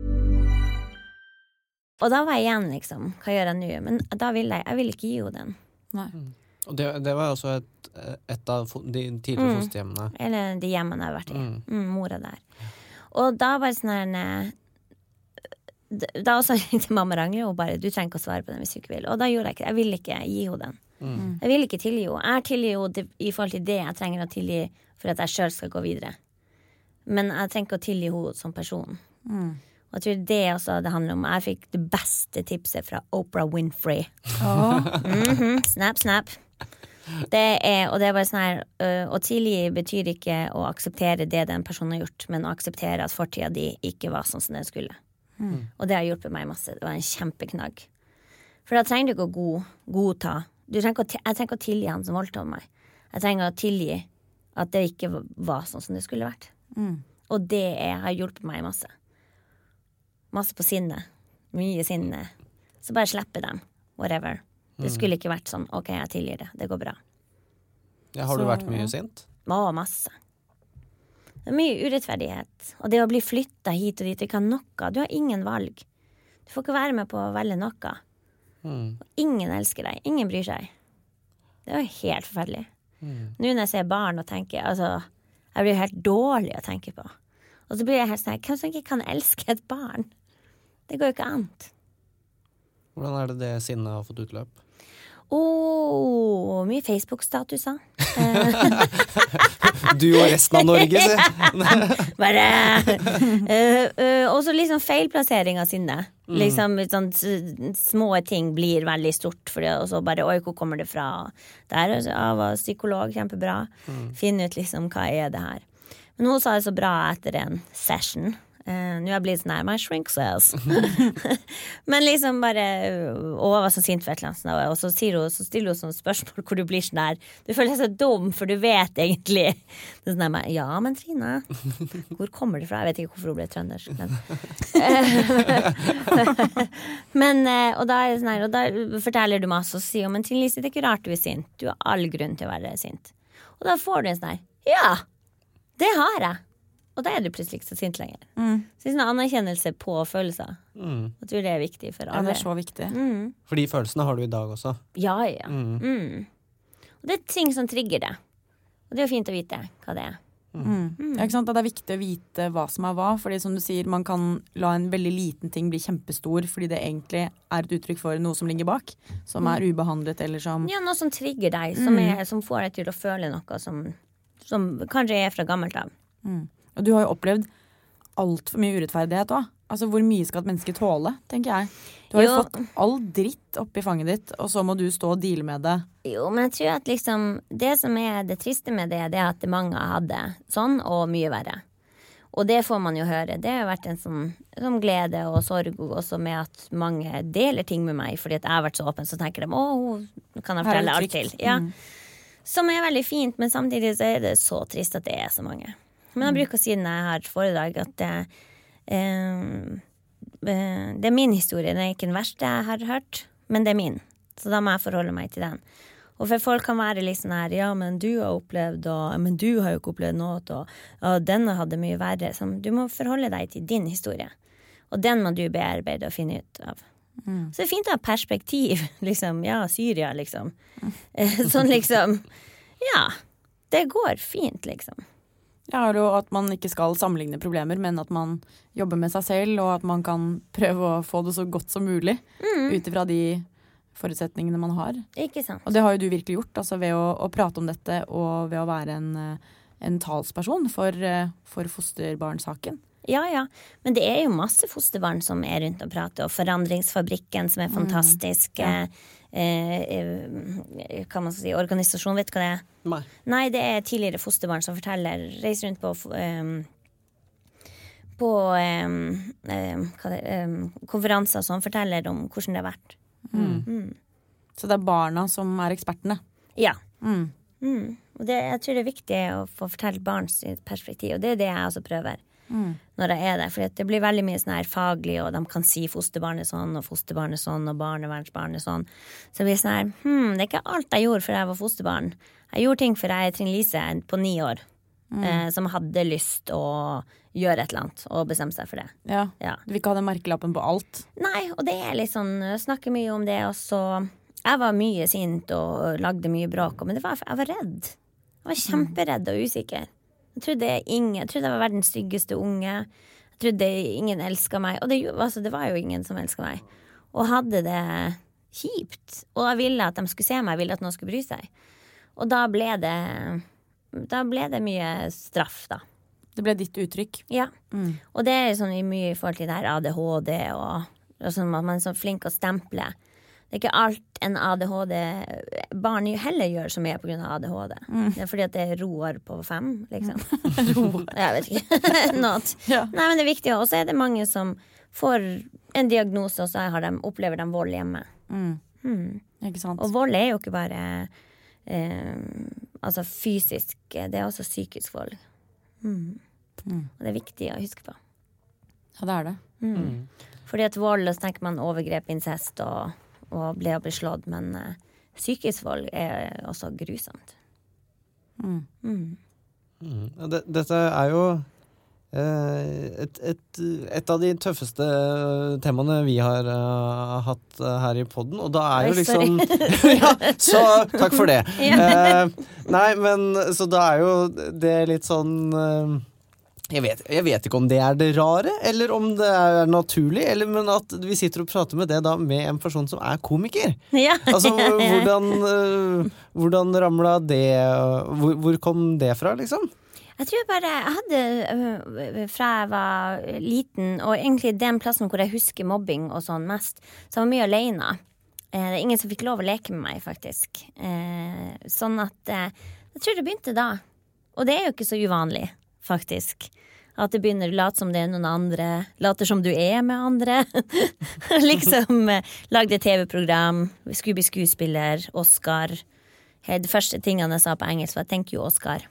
Og da var jeg igjen, liksom, hva gjør jeg nå? Men da ville jeg, jeg ville ikke gi henne den. Nei. Mm. Og det, det var også et, et av de tidligere mm. fosterhjemmene. Eller de hjemmene jeg har vært i. Mm. Mm, mora der. Og da var det sånn her, da også ringte mamma Ragnhild og bare, du trenger ikke å svare på den hvis du ikke vil. Og da gjorde jeg ikke, jeg ville ikke gi henne den. Mm. Jeg vil ikke tilgi henne. Jeg tilgir henne i forhold til det jeg trenger å tilgi for at jeg selv skal gå videre. Men jeg trenger ikke å tilgi henne som person. Mm. Og jeg tror det også det handler om. Jeg fikk det beste tipset fra Oprah Winfrey. Oh. Mm-hmm. Snap, snap. Det er, og det er bare sånn her, uh, å tilgi betyr ikke å akseptere det den personen har gjort, men å akseptere at fortida di ikke var sånn som den skulle. Mm. Og det har hjulpet meg masse. Det var en kjempeknagg. For da trenger du ikke å god, godta. Du trenger ikke å, jeg trenger ikke å tilgi han som voldtok meg. Jeg trenger å tilgi at det ikke var sånn som det skulle vært. Mm. Og det er, har hjulpet meg masse. Masse på sinne. Mye sinne. Så bare slippe dem. Whatever. Det skulle ikke vært sånn, ok, jeg tilgir det. Det går bra. Ja, har du vært mye sint? Å, masse. Det er mye urettferdighet. Og det å bli flyttet hit og dit, du ikke har noe. Du har ingen valg. Du får ikke være med på å velge noe. Mm. Ingen elsker deg. Ingen bryr seg. Det er jo helt forferdelig. Mm. Nå når jeg ser barn og tenker, altså, jeg blir helt dårlig å tenke på. Og så blir jeg helt sånn, hvem som ikke kan elske et barn? Det går jo ikke annet. Hvordan er det det sinnet har fått utløp? Åh, mye Facebook-statuser. Du og resten av Norge, se. Bare, uh, uh, og så liksom feilplassering av sinne. Mm. Liksom sånn, små ting blir veldig stort, fordi, og så bare, oi, hvor kommer det fra? Der av psykolog, kjempebra. Mm. Finne ut liksom, hva er det her? Men hun sa det så bra etter en session. Uh, nå har jeg blitt sånn her, my shrink says. Men liksom bare, og jeg var så sint for et eller annet, og så, sier hun, så stiller hun sånn spørsmål hvor du blir sånn her, du føler deg så dum, for du vet egentlig. Det er sånn her, ja, men Trine, hvor kommer det fra? Jeg vet ikke hvorfor hun ble trøndersk. Men, men og da er det sånn her, og da forteller du masse, og så sier hun, men Trine Lise, det er ikke rart du er sint. Du har all grunn til å være sint. Og da får du en sånn her, ja, det har jeg. Og da er du plutselig ikke så sint lenger. Mm. Så det er sånn anerkjennelse på følelser. Mm. Jeg tror det er viktig for alle. Ja, det er så viktig. Mm. For de følelsene har du i dag også. Ja, ja. Mm. Mm. Og det er ting som trigger det. Og det er jo fint å vite hva det er. Mm. Mm. Ja, ikke sant? Det er viktig å vite hva som er hva. Fordi som du sier, man kan la en veldig liten ting bli kjempestor, fordi det egentlig er et uttrykk for noe som ligger bak, som er ubehandlet, eller som... Ja, noe som trigger deg, som, er, som får deg til å føle noe som, som kanskje er fra gammelt av. Mm. Og du har jo opplevd alt for mye urettferdighet også. Altså, hvor mye skal et menneske tåle, tenker jeg. Du har jo, jo fått all dritt opp i fanget ditt, og så må du stå og deale med det. Jo, men jeg tror at liksom, det som er det triste med det, det er at mange hadde sånn, og mye verre. Og det får man jo høre. Det har vært en sånn, sånn glede og sorg, også med at mange deler ting med meg, fordi at jeg har vært så åpen, så tenker de, åh, nå kan jeg fortelle alt til. Ja. Mm. Som er veldig fint, men samtidig så er det så trist at det er så mange. Men jeg bruker å si når jeg har et foredrag at det, eh, det er min historie. Det er ikke den verste jeg har hørt, men det er min. Så da må jeg forholde meg til den. Og for folk kan være litt sånn her, ja, men du har opplevd, og, men du har jo ikke opplevd noe, og, og denne hadde mye verre. Så du må forholde deg til din historie. Og den må du bearbeide og finne ut av. Mm. Så det er fint å ha perspektiv, liksom. Ja, Syria, liksom. Mm. Sånn liksom, ja, det går fint, liksom. Ja, og at man ikke skal sammenligne problemer, men at man jobber med seg selv, og at man kan prøve å få det så godt som mulig, mm. utifra de forutsetningene man har. Ikke sant. Og det har jo du virkelig gjort, altså ved å, å prate om dette, og ved å være en, en talsperson for, for fosterbarnsaken. Ja, ja. Men det er jo masse fosterbarn som er rundt og prater, og Forandringsfabrikken som er fantastisk. Mm. Ja. Eh, eh, kan man si, organisasjon, vet du hva det er? Nei. Nei, det er tidligere fosterbarn som forteller, reiser rundt på um, på um, um, hva det, um, konferanser som forteller om hvordan det har vært. Mm. Mm. Så det er barna som er ekspertene? Ja. Mm. Mm. Og det, jeg tror det er viktig å få fortelle barns perspektiv, og det er det jeg også prøver. Mm. Når jeg er der, for det blir veldig mye sånn her faglig, og de kan si fosterbarnet sånn, og fosterbarnet sånn, og barnevernsbarnet sånn. Så det blir sånn her, hmm, det er ikke alt jeg gjorde før jeg var fosterbarn. Jeg gjorde ting før jeg er Trine Lise på ni år, mm. eh, som hadde lyst å gjøre et eller annet, og bestemme seg for det. Ja, ja. Du vil ikke ha den merkelappen på alt? Nei, og det er litt sånn, jeg snakker mye om det, og så, jeg var mye sint og lagde mye bråk, men det var, jeg var redd. Jeg var kjemperedd og usikker. Jeg trodde, ingen, jeg trodde jeg var verdens styggeste unge. Jeg trodde ingen elsket meg. Og det, altså, det var jo ingen som elsket meg. Og hadde det kjipt. Og jeg ville at de skulle se meg. Jeg ville at noen skulle bry seg. Og da ble det, da ble det mye straff, da. Det ble ditt uttrykk? Ja. Mm. Og det er sånn mye i forhold til det her A D H D, og, og sånn at man er så flink å stemple. Det er ikke alt en A D H D-barn heller gjør som er på grunn av A D H D. Mm. Det er fordi at det er roer på fem, liksom. Roer. Jeg vet ikke. Not. Ja. Nei, men det er viktig. Og så er det mange som får en diagnose, og så har de, opplever de vold hjemme. Mm. Mm. Ikke sant. Og vold er jo ikke bare eh, altså fysisk, det er også psykisk vold. Mm. Mm. Og det er viktig å huske på. Ja, det er det. Mm. Mm. Fordi at vold, og så tenker man overgrep, incest og og ble å bli slått, men uh, psykisk vold er også grusomt. Mm. Mm. Mm. Det, dette er jo uh, et, et, et av de tøffeste temaene vi har uh, hatt uh, her i podden, og da er jo liksom ja, så takk for det. uh, nei, men så da er jo det litt sånn uh, Jeg vet, jeg vet ikke om det er det rare, eller om det er naturlig, eller, men at vi sitter og prater med det da med en person som er komiker. Ja. Altså, hvordan, uh, hvordan ramlet det, hvor, hvor kom det fra, liksom? Jeg tror bare jeg hadde, uh, fra jeg var liten, og egentlig den plassen hvor jeg husker mobbing og sånn mest, så jeg var mye alene. Uh, det er ingen som fikk lov å leke med meg, faktisk. Uh, sånn at uh, jeg tror det begynte da. Og det er jo ikke så uvanlig, faktisk. At det begynner å late som det er noen andre, later som du er med andre. Liksom lagde et T V-program, skulle bli skuespiller, Oscar. Det første tingene jeg sa på engelsk var thank you, Oscar.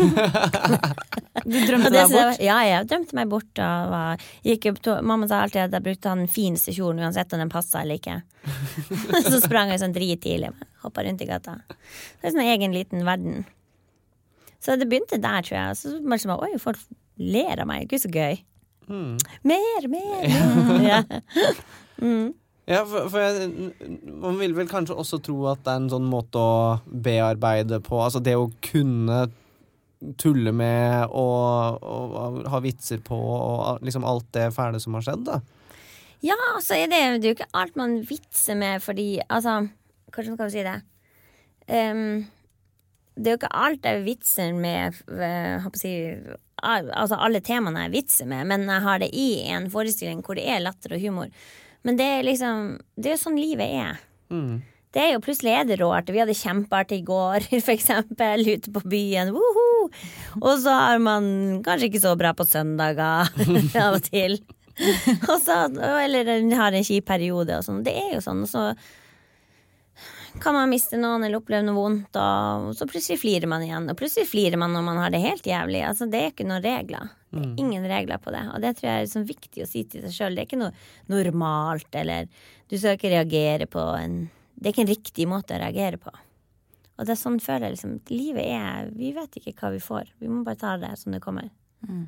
Du drømte deg bort? Ja, jeg drømte meg bort. Var, gikk opp, mamma sa alltid at jeg brukte den fineste kjolen uansett om den passet eller ikke. Så sprang jeg sånn drit tidlig, hoppet rundt i gata. Det er sånn egen liten verden. Så det begynte der, tror jeg. Så var det som, oi, folk ler av meg. Gud, så gøy. Mm. Mer, mer, mer. Ja, mm. Ja, for, for jeg, man vil vel kanskje også tro at det er en sånn måte å bearbeide på. Altså det å kunne tulle med og, og ha vitser på og liksom alt det fæle som har skjedd, da. Ja, så er det, det er jo ikke alt man vitser med, fordi, altså, hvordan skal vi si det? Um, det er jo ikke alt jeg vitser med, jeg håper å si, altså alle temaene jeg vitser med, men jeg har det i en forestilling hvor det er latter og humor. Men det er liksom, det er jo sånn livet er. Mm. Det er jo plutselig er det rårt. Vi hadde kjempeartig i går, for eksempel, ute på byen. Woohoo! Og så har man kanskje ikke så bra på søndager av og til. Og så, eller har en kjip periode og sånn. Det er jo sånn, og så kan man miste noen eller oppleve noe vondt, og så plutselig flirer man igjen. Og plutselig flirer man når man har det helt jævlig. Altså, det er ikke noen regler. Det er ingen regler på det. Og det tror jeg er sånn viktig å si til seg selv. Det er ikke noe normalt, eller du skal ikke reagere på en... Det er ikke en riktig måte å reagere på. Og det er sånn føler jeg liksom, livet er... Vi vet ikke hva vi får. Vi må bare ta det som det kommer. Mm.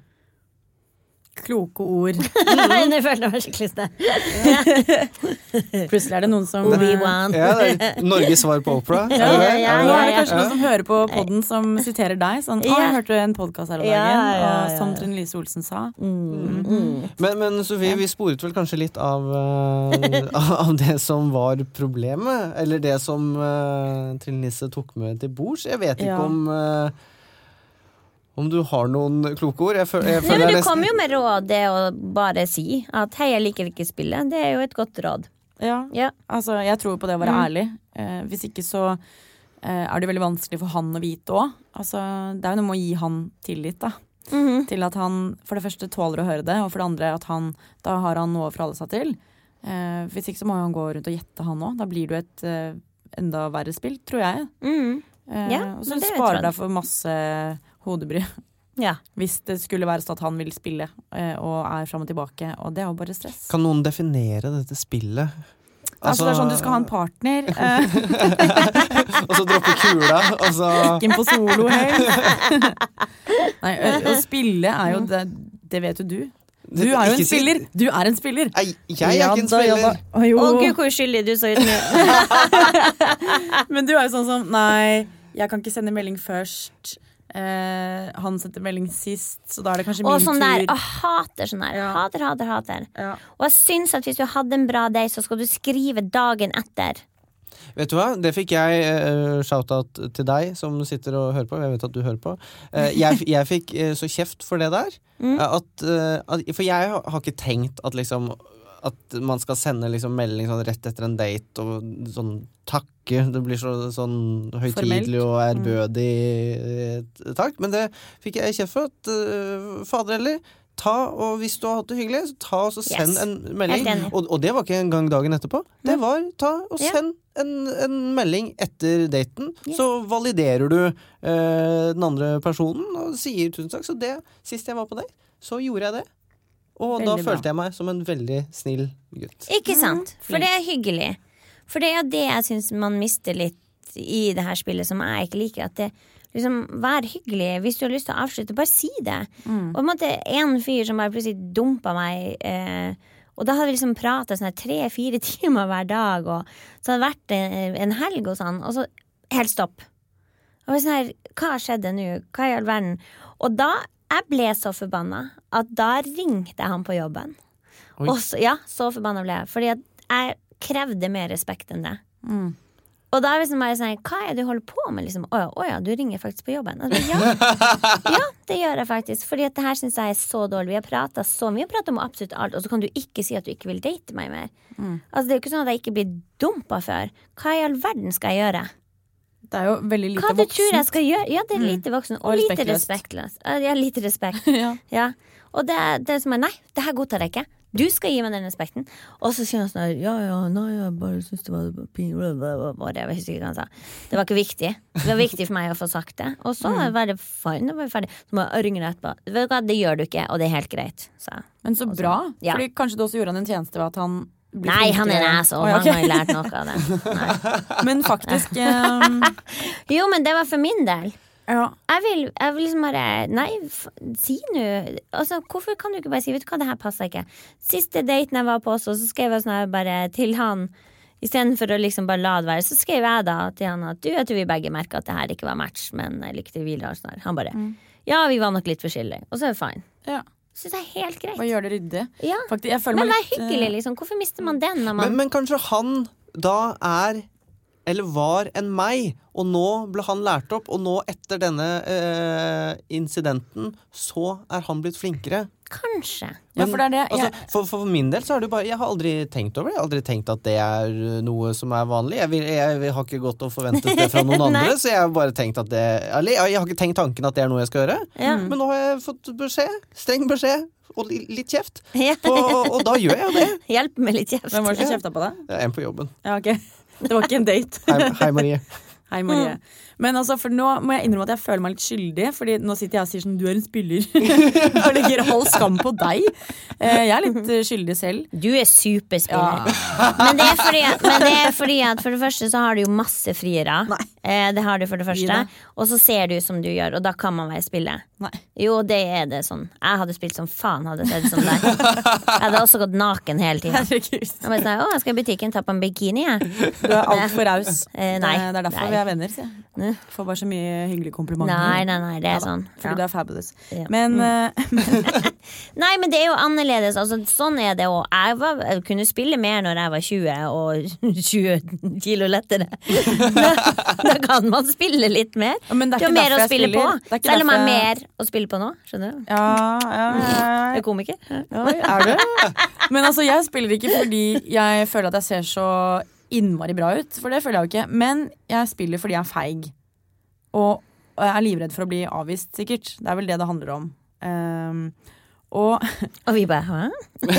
Kloke ord. Nei, det føler jeg var skikkelig sted. Plutselig er det noen som Obi-Wan. Ja, det er Norges svar på Oprah. Ja, Er det det? ja, ja, Er det Nå det? er det kanskje noen som hører på podden som siterer deg. Sånn, å, jeg hørte en podcast her om dagen, Ja, ja, ja, og som ja. Trine Lise Olsen sa. Mm, mm. Men, men Sofie, vi sporet vel kanskje litt av, uh, av det som var problemet, eller det som uh, Trine Lise tok med til bords. Jeg vet ikke Ja. om... Uh, Om du har noen kloke ord? Jeg føler, jeg Nei, føler men jeg du nesten- kommer jo med råd det å bare si at hei, jeg liker ikke spillet. Det er jo et godt råd. Ja, Ja. altså jeg tror på det å være Mm. ærlig. Eh, hvis ikke så eh, er det veldig vanskelig for han å vite også. Altså, det er jo noe med å gi han tillit da. Mhm. Til at han for det første tåler å høre det, og for det andre at han, da har han noe å forholde seg til. Eh, hvis ikke så må han gå rundt og gjette han også. Da blir det jo et eh, enda verre spill, tror jeg. Mm. Eh, Ja, og så men det er et sparer råd. deg for masse hodebry. Ja. Hvis det skulle være sånn at han vil spille eh, og er frem og tilbake, og det er jo bare stress. Kan noen definere dette spillet? Altså, det er sånn du skal ha en partner. Eh, Og så droppe kula, og så... ikke inn på solo helt. Nei, ø- å spille er jo det, det vet jo du. Du er jo en Ikke si- spiller. Du er en spiller. Nei, jeg er ikke en Ja da, ja da. spiller. Å, jo. Å gud, hvor skyldig du så ut nå. Men du er jo sånn som nei, jeg kan ikke sende melding først. Eh, han setter melding sist, så da er det kanskje min Og sånn der, tur. jeg hater sånn der. Ja. Hater, hater, hater. Ja. Og jeg synes at hvis du hadde en bra dag, så skal du skrive dagen etter. Vet du hva? Det fikk jeg uh, shout-out til deg som sitter og hører på. Jeg vet at du hører på. Uh, jeg, jeg fikk uh, så kjeft for det der. Mm. Uh, at, uh, at, for jeg har ikke tenkt at liksom at man skal sende liksom melding sånn rett etter en date og sånn takke. Det blir så, sånn høytidelig og ærbødig uh, takk. Men det fikk jeg kjeft for at uh, fader heller. Ta, og hvis du har hatt det hyggelig, så ta og så send Yes. en melding. Helt enig. Og, og det var ikke en gang dagen etterpå. Det var ta og Ja. send en, en melding etter daten. Ja. Så validerer du eh, den andre personen og sier tusen takk. Så det, sist jeg var på deg, så gjorde jeg det. Og Veldig da bra. følte jeg meg som en veldig snill gutt. Ikke sant? For det er hyggelig. For det er det jeg synes man mister litt i det her spillet, som jeg ikke liker. At det liksom, vær hyggelig. Hvis du har lyst til å avslutte, bare si det. Og på en måte en fyr som bare plutselig dumpa meg, eh, og da hadde vi liksom pratet sånn her tre-fire timer hver dag, og så hadde det vært en, en helg og sånn, og så helt stopp. Og jeg var sånn her, hva skjedde nå? Hva i all verden? Og da, jeg ble så forbanna, at da ringte jeg han på jobben. Oi. Og så, ja, så forbanna ble jeg. Fordi at jeg krevde mer respekt enn det. Mm. Og da er det liksom bare sånn, hva er det du holder på med? Liksom, åja, åja, du ringer faktisk på jobben. Og jeg bare, ja, ja, det gjør jeg faktisk. Fordi at det her synes jeg er så dårlig. Vi har pratet så mye, vi har pratet om absolutt alt, og så kan du ikke si at du ikke vil date meg mer. Altså, det er jo ikke sånn at jeg ikke blir dumpet før. Hva i all verden skal jeg gjøre? Det er jo veldig lite Hva du tror jeg voksent. skal gjøre? Ja, det er lite voksen, og, Og lite respektløst. respektløst. Ja, lite respekt. Ja. Ja. Og det, det er som er, nei, det her godtar jeg ikke. Du skal gi meg den respekten. Og så sier han sånn, ja, ja, nei, jeg bare synes det var pinlig. Jeg husker ikke hva han sa. Det var ikke viktig. Det var viktig for meg å få sagt det. Og så var det fine, da var vi ferdig. Så må jeg ringe etterpå. Vet du hva, det gjør du ikke, og det er helt greit, sa jeg. Men så Og så- bra. Ja. Fordi kanskje du også gjorde han en tjeneste ved at han blir Nei, han er en flinkere. ass, og Å, ja, han ok. har jo lært noe av det. Nei. Men faktisk um, Jo, men det var for min del. ja. Jeg vil, jeg vil liksom bare Nei, f si nå altså, hvorfor kan du ikke bare si vet du hva, det her passer ikke. Siste daten jeg var på også, så skrev jeg sånn her bare til han, i stedet for å liksom bare la det være, så skrev jeg da til han at du, jeg tror vi begge merket at det her ikke var match, men jeg likte hviler og sånn her. Han bare, ja, vi var nok litt forskjellige, og så er det fine. ja. Så det er helt greit. Bare gjør det ryddig. Ja. Faktisk, jeg føler Men meg vær litt, hyggelig, eh, liksom. Hvorfor mister man den når man Men, men kanskje han da er eller var en meg, og nå ble han lært opp, og nå etter denne eh, incidenten, så er han blitt flinkere. Kanskje. Ja, for det er det. altså, Jeg, for, for min del så er det jo bare Jeg har aldri tenkt over det. Jeg har aldri tenkt at det er noe som er vanlig. Jeg, vil, jeg, jeg har ikke gått og forventet det fra noen andre, Nei. så jeg har bare tenkt at det Eller jeg, jeg har ikke tenkt tanken at det er noe jeg skal gjøre. Ja. Men nå har jeg fått beskjed. Streng beskjed. Og li- litt kjeft. Ja. Og, og da gjør jeg det. Hjelp med litt kjeft. hvem var det som kjefta på deg? Det er en på jobben. Ja, ok. Det var ikke en date. Hei, hei Marie. Hei Marie. Men altså, for nå må jeg innrømme at jeg føler meg litt skyldig, fordi nå sitter jeg og sier sånn, du er en spiller. Og legger all skam på deg. Jeg er litt skyldig selv. Du er superspiller. Ja. Men, det er fordi, men det er fordi at for det første så har du jo masse friere. Nei. Det har du for det første. Og så ser du som du gjør, og da kan man være spille. Nei. Jo, det er det sånn. Jeg hadde spilt som faen, hadde sett som deg. Jeg hadde også gått naken hele tiden. Herregud. Jeg bare sånn, å, jeg skal i butikken ta på en bikini, jeg. Du er alt for raus. Eh, nei. Det er derfor nei. vi er venner, sier jeg. Får bare så mye hyggelige komplimenter. Nei, nei, nei, det er ja, sånn. Fordi ja. du er fabulous. Ja. Men, mm. uh, nei, men det er jo annerledes. Altså, sånn er det også. Jeg, var, jeg kunne spille mer når jeg var tjue og tjue kilo lettere. Da, da kan man spille litt mer. Ja, men det er, det er mer å spille på. Selv om jeg er mer å spille på nå. Skjønner du? Ja, ja, ja. Jeg er komiker. Ja, er du? Men altså, jeg spiller ikke fordi jeg føler at jeg ser så innmari bra ut, for det føler jeg jo ikke. Men jeg spiller fordi jeg er feig. Og, og jeg er livredd for å bli avvist, sikkert. Det er vel det det handler om. Um, og Og vi bare, hæ?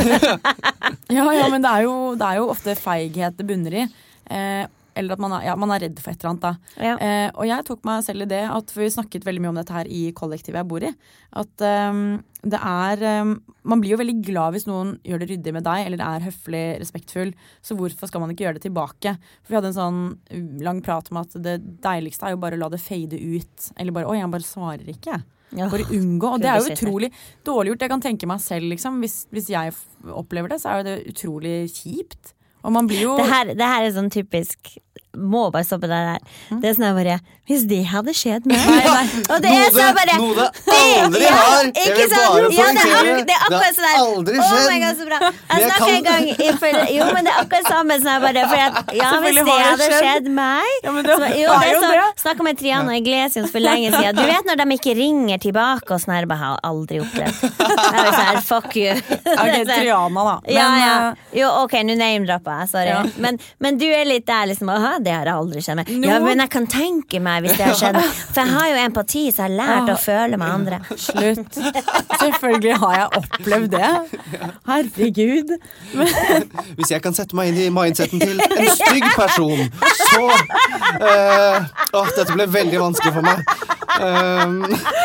ja, ja, men det er, jo, det er jo ofte feighet det bunner i. Eh, eller at man er, ja, man er redd for et eller annet da. Ja. Eh, og jeg tok meg selv i det, at vi snakket veldig mye om dette her i kollektivet jeg bor i, at um, det er, um, man blir jo veldig glad hvis noen gjør det ryddig med deg, eller er høflig, respektfull, så hvorfor skal man ikke gjøre det tilbake? For vi hadde en sånn lang prat om at det deiligste er jo bare å la det fade ut, eller bare, oi, jeg bare svarer ikke. Ja. Bare unngå, og det er jo utrolig dårlig gjort. Jeg kan tenke meg selv, liksom, hvis, hvis jeg opplever det, så er det utrolig kjipt. Og man blir jo det her, det her er sånn typisk. Må bare stoppe det der. Det er sånn jeg bare, hvis det hadde skjedd meg nei, nei. Og det er sånn bare Noe det aldri har. Jeg vil bare ja, det, er poengtere. ak det er akkurat sånn der. aldri Oh skjedd. my God, så bra. Jeg jeg snakker kan- en gang i, for, Jo, men det er akkurat samme sånn jeg bare, for at, ja, hvis Selvfølgelig det har det hadde skjedd. skjedd meg Ja, men det så, jo, er det jo er sånn, det. snakket med Triana Iglesias for lenge siden. Du vet når de ikke ringer tilbake og sånn her, bare har aldri opplevd. Jeg er sånn her, fuck you. Ok, Triana da. Men, ja, ja. eh, Jo, ok, nå name-dropper jeg, sorry. Ja. Men, men du er litt der liksom, aha, det har jeg aldri skjedd meg. No. Ja, men jeg kan tenke meg hvis det har skjedd. For jeg har jo empati, så jeg har lært å føle med andre. Slutt. Selvfølgelig har jeg opplevd det. Herregud. Hvis jeg kan sette meg inn i mindseten til en stygg person, så uh, Åh, dette ble veldig vanskelig for meg. Um,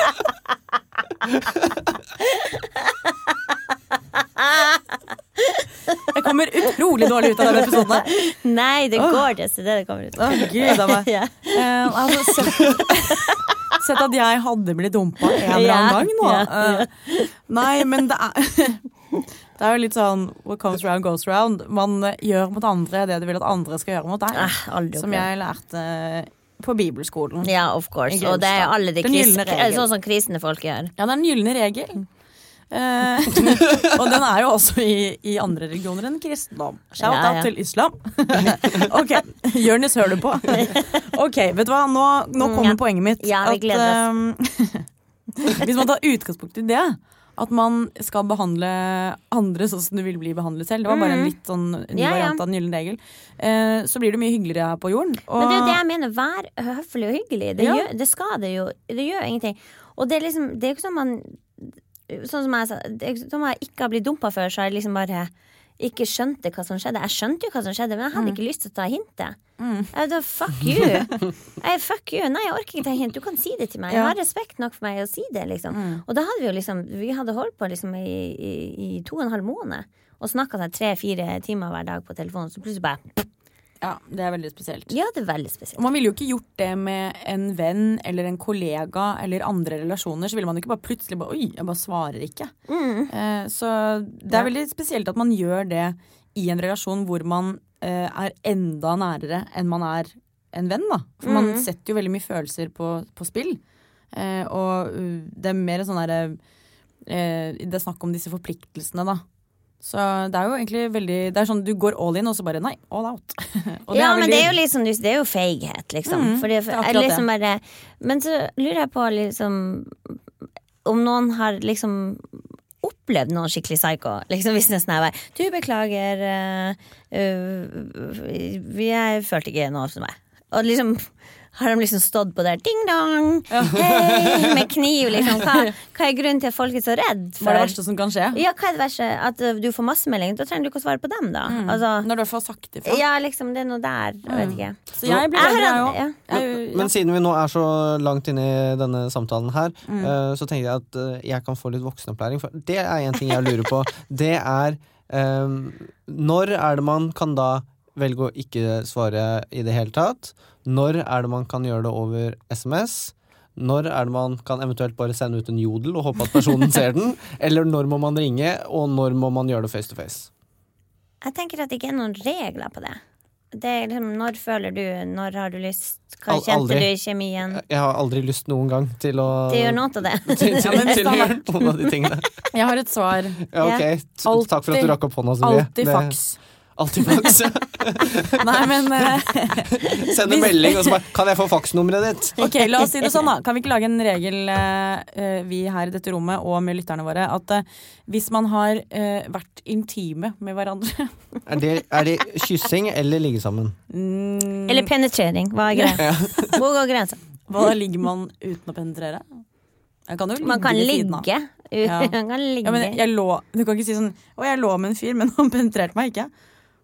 Jeg kommer utrolig dårlig ut av denne episoden. Nei, det går det, så det det kommer ut. Å, Gud av meg. Ja. Eh, altså, sett, sett at jeg hadde blitt dumpa en eller Ja, annen gang nå. ja, ja. Eh, nei, men det er det er jo litt sånn what comes round goes round. Man eh, gjør mot andre det du vil at andre skal gjøre mot deg. Ah, aldri Som opplevd. jeg lærte på bibelskolen. Ja, of course. I Og det er alle de Den kris gylne regel. sånn som kristne folk gjør. Ja, det er den gylne regel. Eh, og den er jo også i, i andre religioner enn kristendom. Shout Ja, out ja. til islam. Ok, Jørnis, hører du på? Ok, vet du hva? Nå, nå kommer Ja. poenget mitt. Ja, vi gleder oss. um, hvis man tar utgangspunkt i det, at man skal behandle andre sånn som du vil bli behandlet selv. Det var bare en litt sånn ny Ja, ja. variant av den gylne regel. Eh, så blir det mye hyggeligere her på jorden. Og, Men det er jo det jeg mener, vær høflig og hyggelig. Det, Ja. gjør, det skader jo, det gjør ingenting. Og det er liksom, det er jo ikke sånn man Sånn som jeg sa, det er ikke- som jeg ikke har blitt dumpa før, så har jeg liksom bare ikke skjønte hva som skjedde. Jeg skjønte jo hva som skjedde, men jeg hadde ikke lyst til å ta hintet. Jeg da, fuck you. Jeg, fuck you. Nei, jeg orker ikke ta hint. Du kan si det til meg. Jeg Ja. har respekt nok for meg å si det, liksom. Og da hadde vi jo liksom, vi hadde holdt på liksom i, i, i to og en halv måned og snakket seg tre-fire timer hver dag på telefonen, så plutselig bare, ja, det er veldig spesielt. ja, det er veldig spesielt. Og man ville jo ikke gjort det med en venn eller en kollega eller andre relasjoner. Så ville man jo ikke bare plutselig bare, oi, jeg bare svarer ikke. Eh, så det er veldig spesielt at man gjør det i en relasjon hvor man eh, er enda nærere enn man er en venn, da. For man setter jo veldig mye følelser på, på spill. Eh, og uh, det er mer sånn derre eh, Det er snakk om disse forpliktelsene, da. Så det er jo egentlig veldig Det er sånn du går all in, og så bare nei, all out. Og Ja, men veldig- det er jo liksom Det er jo feighet, liksom. Mm, for det, det er er akkurat liksom bare, men så lurer jeg på liksom om noen har liksom opplevd noen skikkelig psycho. Liksom hvis det er sånn her, du, beklager, uh, uh, jeg følte ikke noe som meg. Og liksom har de liksom stått på der ding dong, hei, med kniv liksom. Hva, hva er grunnen til at folk er så redd for? Hva er det verste som kan skje? Ja, hva er det verste? At uh, du får masse melding, da trenger du ikke å svare på dem da. Mm. Altså, når du får sagt ifra. Ja, liksom, det er noe der, jeg vet ikke. Så jeg blir redd, jeg også. Ja. Men, men siden vi nå er så langt inne i denne samtalen her, mm. uh, så tenker jeg at uh, jeg kan få litt voksenopplæring, for det er en ting jeg lurer på. Det er, um, når er det man kan da velge å ikke svare i det hele tatt? Når er det man kan gjøre det over sms? Når er det man kan eventuelt bare sende ut en jodel og håpe at personen ser den? Eller når må man ringe, og når må man gjøre det face to face? Jeg tenker at det ikke er noen regler på det. Det er liksom, når føler du, når har du lyst? Hva kjente aldri. du i kjemien? Jeg har aldri lyst noen gang til å... Det gjør noe til det. til, til, Ja, men hvis til å det har gjøre noen av de tingene. Jeg har et svar. Ja, ok. T- Alltid- Takk for at du rakk opp hånda, Sofie. Alltid Det- faks. Alltid faks. Nei, men eh, Send en melding og så bare, kan jeg få faksnummeret ditt? Ok, la oss si det sånn da. Kan vi ikke lage en regel, eh, vi her i dette rommet og med lytterne våre, at eh, hvis man har eh, vært intime med hverandre Er det, er det kyssing eller ligge sammen? mm, Eller penetrering, hva er greia? Hvor går grensen? Hva ligger man uten å penetrere? Jeg kan jo ligge Man kan ved siden av. ligge. Ja. Man kan ligge. Ja, men jeg lå, du kan ikke si sånn å, jeg lå med en fyr, men han penetrerte meg ikke.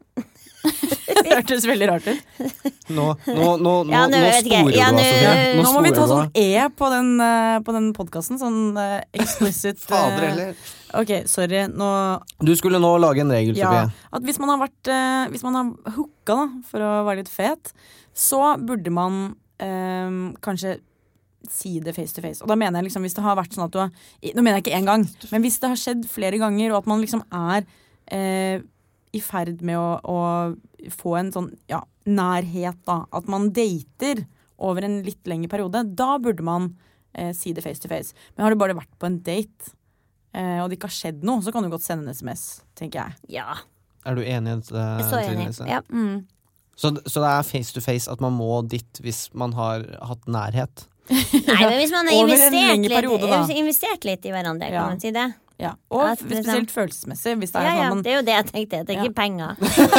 Det hørtes veldig rart ut. Nå, nå, nå, nå, Ja, nå nå vet jeg ikke. sporer Ja, du nå- av, Sofie. Nå må vi ta sporer du av. sånn E på den, eh, på den podcasten. Sånn uh, explicit eh, Fader heller. Ok, sorry. Nå Du skulle nå lage en regel, Ja, Sofie. at hvis man har vært eh, Hvis man har hooka, da, for å være litt fet, så burde man eh, kanskje si det face to face. Og da mener jeg liksom hvis det har vært sånn at du har Nå mener jeg ikke én gang, men hvis det har skjedd flere ganger, og at man liksom er eh, i ferd med å, å få en sånn ja, nærhet, da. At man dater over en litt lengre periode. Da burde man eh, si det face to face. Men har du bare vært på en date, eh, og det ikke har skjedd noe, så kan du godt sende en sms, tenker jeg. Ja, Er du enig i det? jeg er så enig. Trine? Ja. Mm. Så, så det er face to face at man må dit hvis man har hatt nærhet? Nei, men hvis man har Over en investert lengre litt, periode, da. investert litt i hverandre, kan Ja. man si det? Ja. Og Ja, det er spesielt følelsesmessig. Hvis det er Ja, ja, sånn man det er jo det jeg tenkte. Jeg tenker Ja. penger.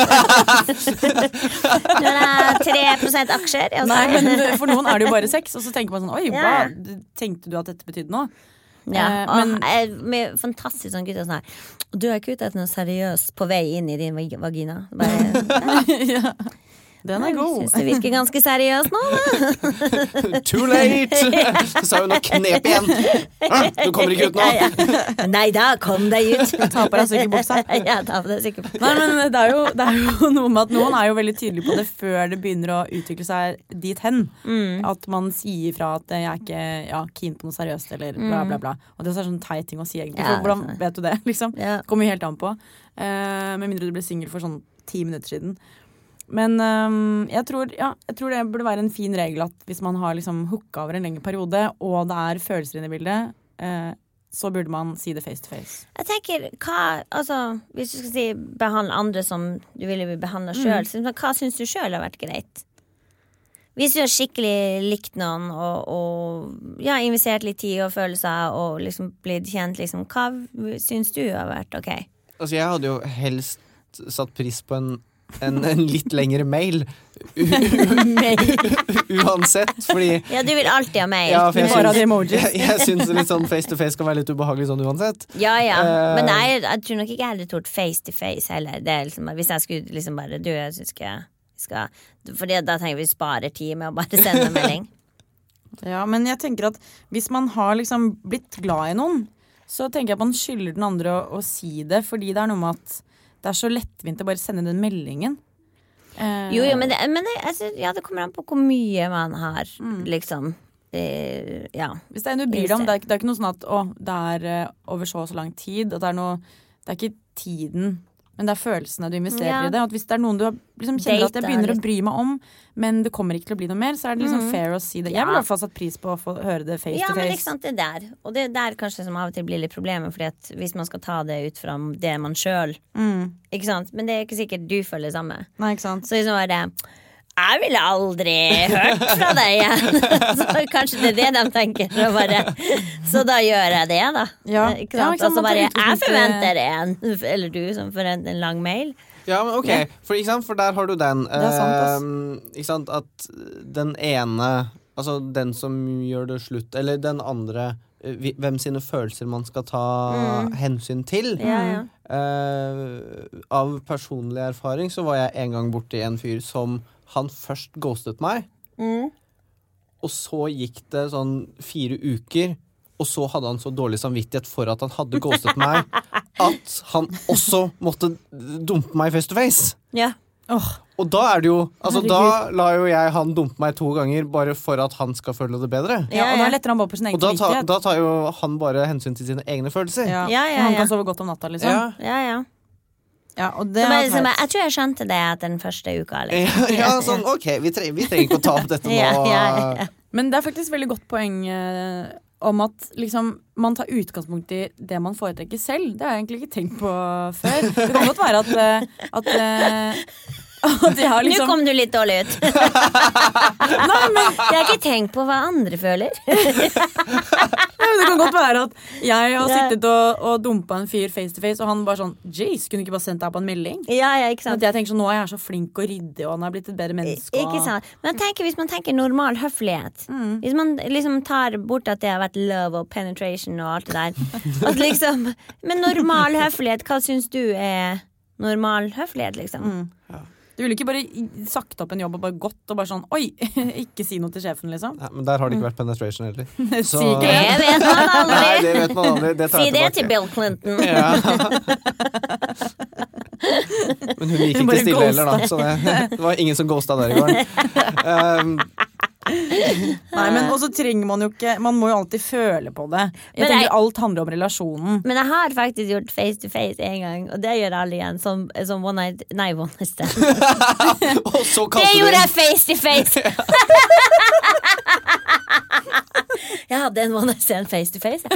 Når det er tre prosent aksjer altså. Nei, men for noen er det jo bare sex, og så tenker man sånn oi, Ja. hva, tenkte du at dette betydde noe? Ja, Eh, og men- jeg- med fantastisk sånn gutter sånn her. Du er ikke ute etter noe seriøst på vei inn i din vag- vagina. Bare, Ja. Den er jeg god. synes det virker ganske seriøst nå, da. Too late! Så sa hun og knep igjen. Ah, du kommer ikke ut nå. Ja, ja. Nei da, kom deg ut. Ta på deg sykkelbuksa. Ja, ta på deg sykkelbuksa. Nei, men det er, jo, det er jo noe med at noen er jo veldig tydelige på det før det begynner å utvikle seg dit hen. Mm. At man sier fra at jeg er ikke ja, keen på noe seriøst, eller bla, bla, bla. Og det er sånn teit ting å si, egentlig. Ja, For hvordan vet du det, liksom? Ja. Det kommer jo helt an på. Eh, med mindre du ble singel for sånn ti minutter siden. Men øhm, jeg, tror, ja, jeg tror det burde være en fin regel at hvis man har liksom hooka over en lengre periode, og det er følelser inne i bildet, eh, så burde man si det face to face. Jeg tenker, hva, altså, hvis du skal si behandle andre som du ville bli behandlet selv, så hva synes du selv har vært greit? Hvis du har skikkelig likt noen og, og ja, investert litt tid og følelser og liksom blitt kjent, liksom, hva synes du har vært ok? Altså, jeg hadde jo helst satt pris på en En, en litt lengre mail uansett, fordi Ja, du vil alltid ha mail. ja, for jeg, Bare de syns, emojis. jeg, jeg syns litt sånn face to face kan være litt ubehagelig sånn uansett. Ja, ja. Eh, Men jeg, jeg tror nok ikke jeg hadde tort face to face heller. Det er liksom, hvis jeg skulle liksom bare Du, jeg synes ikke jeg skal Fordi da tenker vi sparer tid med å bare sende en melding. Ja, men jeg tenker at hvis man har liksom blitt glad i noen, så tenker jeg at man skylder den andre å, å si det, fordi det er noe med at det er så lettvint å bare sende den meldingen. Eh, Jo, jo, men, det, men det, altså, ja, det kommer an på hvor mye man har, liksom. Eh, ja. Hvis det er en du bryr deg om, det er, ikke- det er ikke noe sånn at å, det er eh, over så og så lang tid, at det er noe, det er ikke tiden, men det er følelsene du investerer Ja. i det. Og at hvis det er noen du har, liksom, kjenner at jeg Date er begynner å litt- bry meg om, men det kommer ikke til å bli noe mer, så er det liksom fair å si det. Jeg vil i hvert fall satt pris på å få høre det face Ja, to men face. ikke sant, det er der. Og det er der kanskje som av og til blir litt problemet, fordi at hvis man skal ta det ut fra det man selv, Mm. ikke sant? Men det er ikke sikkert du føler det samme. Nei, ikke sant? Så liksom var det jeg ville aldri hørt fra deg igjen. Så kanskje det er det de tenker. Så, bare, så da gjør jeg det, da. Ja. Ikke Ja, sant? ikke sant, Og så man tar bare, jeg utgangspunkt i- forventer en, eller du som forventer en lang mail. Ja, men ok, Ja. for, ikke sant? For der har du den. Det er sant, ass. Eh, ikke sant? At den ene, altså den som gjør det slutt, eller den andre, eh, vi- hvem sine følelser man skal ta hensyn til. Ja, ja. Eh, av personlig erfaring så var jeg en gang borti en fyr som han først ghostet meg, Mm. og så gikk det sånn fire uker, og så hadde han så dårlig samvittighet for at han hadde ghostet meg, at han også måtte dumpe meg face to face. Ja. Åh, Og da er det jo, altså da Herregud. la jo jeg han dumpe meg to ganger bare for at han skal føle det bedre. ja, og da letter han bare på sin egen Og da, ta, samvittighet. da tar jo han bare hensyn til sine egne følelser. Ja, Ja, ja, Han ja. kan sove godt om natta, liksom. Ja. Ja, ja. Ja, og det Som jeg, er som teit. jeg, jeg tror jeg skjønte det etter den første uka. Ja, Liksom. ja, sånn, ok, vi, tre, vi trenger ikke å ta opp dette nå. Ja, ja, ja. Men det er faktisk veldig godt poeng eh, om at liksom, man tar utgangspunkt i det man foretrekker selv. Det har jeg egentlig ikke tenkt på før. Det kan godt være at, eh, at, eh, at jeg har liksom Nå kom du litt dårlig ut. Nei, men jeg har ikke tenkt på hva andre føler. Nei, men det kan godt være at jeg har sittet og, og dumpa en fyr face to face, og han bare sånn Jeez, kunne du ikke bare sendt deg på en melding? Ja, ja, ikke Sånn sant. at jeg tenker sånn, nå er jeg så flink og ryddig, og han er blitt et bedre menneske. Og... Ikke sant. Men jeg tenker, hvis man tenker normal høflighet, hvis man liksom tar bort at det har vært love og penetration og alt det der, at liksom, men normal høflighet, hva syns du er normal høflighet, liksom? Du ville ikke bare sagt opp en jobb og bare gått og bare sånn oi, ikke si noe til sjefen, liksom. Ja, men der har det ikke vært penetration heller. Så, Sikkert. Det vet man aldri. nei, det vet man aldri. Det tar Si jeg det til tilbake. Bill Clinton. Ja. Men hun gikk Hun ikke bare stille heller, da. ghosta. Så det, det var ingen som ghosta der i går. Um, Nei, men også trenger man jo ikke man må jo alltid føle på det. Jeg Men tenker jeg- alt handler om relasjonen. Men jeg har faktisk gjort face to face en gang, og det gjør alle igjen, som, som one night, nei, one night stand. og så Det kalte gjorde du jeg face to face! Jeg hadde en one night stand face to face.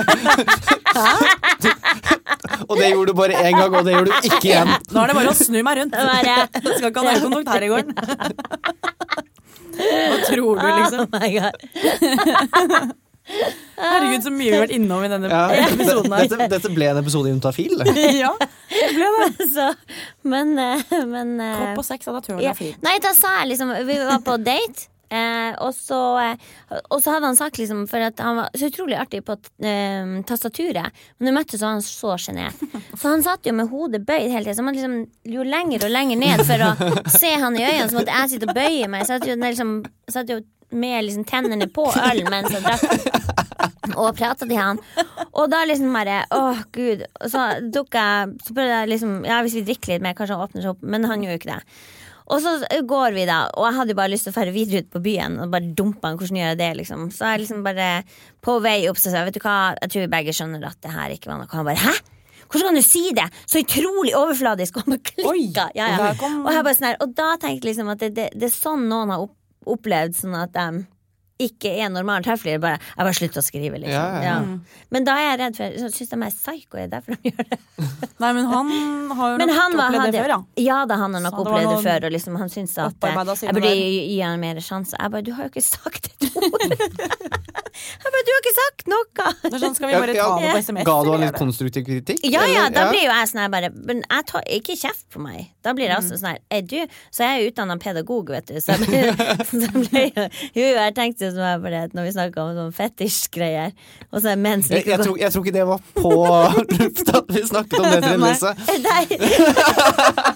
Og det gjorde du bare én gang, og det gjør du ikke igjen. Nå er det bare å snu meg rundt. Det var det. Jeg skal ikke ha øyekontakt her i går. Hva tror du, liksom? Oh my God. Herregud, så mye vi har vært innom i denne Ja, episoden her. dette, dette ble en episode i Juntafil. Ja, det ble det. Så, men, eh, men eh, Kopp og sex, ja, da tror jeg ja. det er fint. Nei, da sa jeg liksom vi var på date, eh, og, så, eh, og så hadde han sagt liksom, for at han var så utrolig artig på eh, tastaturet. Men når vi møttes, så var han så genert. Så han satt jo med hodet bøyd hele tiden. Så man liksom jo lenger og lenger ned for å se han i øynene. Så måtte jeg sitte og bøye meg. Så satt jo, liksom, satt jo med liksom tennene på øl mens jeg drakk og pratet til han. Og da liksom bare, åh Gud. Og så tok jeg, så prøvde jeg liksom, ja hvis vi drikker litt mer, kanskje han åpner seg opp, men han gjør jo ikke det. Og så går vi da, og jeg hadde jo bare lyst til å fære videre ut på byen og bare dumpe han, hvordan gjør jeg det liksom. Så jeg liksom bare på vei opp, så sa jeg, vet du hva, jeg tror vi begge skjønner at det her ikke var noe. Og han bare, hæ? Hvordan kan du si det? Så utrolig overfladisk. Og han bare klikka. Ja, ja. der kom- Og, jeg bare sånn her, og da tenkte jeg liksom at det, det, det er sånn noen har opp, opplevd sånn at de ikke er normalt høflige. Bare, jeg bare slutter å skrive, liksom. Ja, ja, ja. Men da er jeg redd for, så synes de er psycho, er det derfor de gjør det? Nei, men han har jo Men nok han var, opplevd hadde, det før, ja. ja, da han har nok Så det var opplevd det noen før, og liksom han syntes at eh, opparbeidet sine jeg burde der. gi, gi han mer sjanse. Jeg bare, du har jo ikke sagt et ord. Jeg bare, du har ikke sagt noe. Det er sånn, skal vi bare ta det på sms? Ga du han eller litt er det- konstruktiv kritikk? Ja, ja, eller? da blir jo jeg sånn her bare, men jeg tar ikke kjeft på meg. Da blir jeg også sånn her, er du? Så jeg er jo utdannet pedagog, vet du. Så jeg ble, så ble jo, jo, jeg tenkte jo som jeg bare, når vi snakket om sånn fetisj-greier, og så er menn som Jeg, ikke jeg, tror, jeg tror ikke det var på lufta vi snakket om det, Trine Lise. Nei.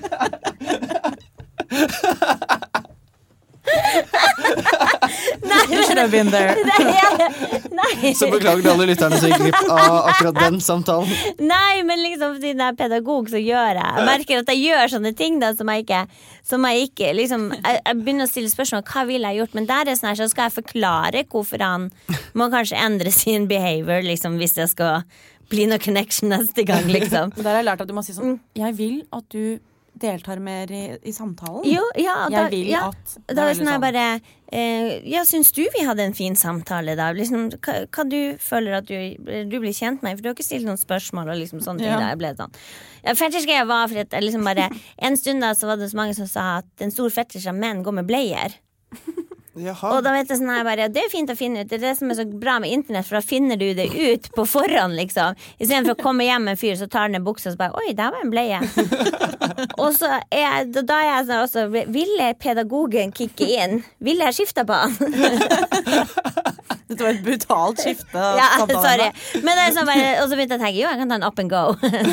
Nei, You should have been there. nei. Så beklager til alle lytterne som gikk glipp av akkurat den samtalen. Nei, men liksom siden jeg er pedagog, så gjør jeg Jeg merker at jeg gjør sånne ting da, som jeg ikke, som jeg ikke liksom, jeg, jeg begynner å stille spørsmål hva ville jeg gjort, men der er sånn her, så skal jeg forklare hvorfor han må kanskje endre sin behavior, liksom, hvis jeg skal bli noe connection neste gang, liksom. Der har jeg lært at du må si sånn Jeg vil at du deltar mer i, i samtalen. Jo, ja, da, Jeg vil ja. at Da det er er det sånn jeg liksom- bare eh, Ja, syns du vi hadde en fin samtale da? Liksom, hva, hva du føler at du, du blir kjent med? For du har ikke stilt noen spørsmål og liksom sånne ting. Ja. Da jeg ble sånn ja, fetisjgreia var for at jeg liksom bare en stund da så var det så mange som sa at en stor fetisj av menn går med bleier. Jaha. Og da vet jeg sånn her bare, ja, det er fint å finne ut. Det er det som er så bra med internett, for da finner du det ut på forhånd, liksom. I stedet for å komme hjem med en fyr, så tar han ned buksa og så bare, oi, der var en bleie. Og så er, da er jeg sånn også, ville pedagogen kikke inn? Ville jeg skifte på han? Det var et brutalt skifte. Ja, sorry. Men det er sånn bare, og så begynte jeg å tenke, jo, jeg kan ta en up and go.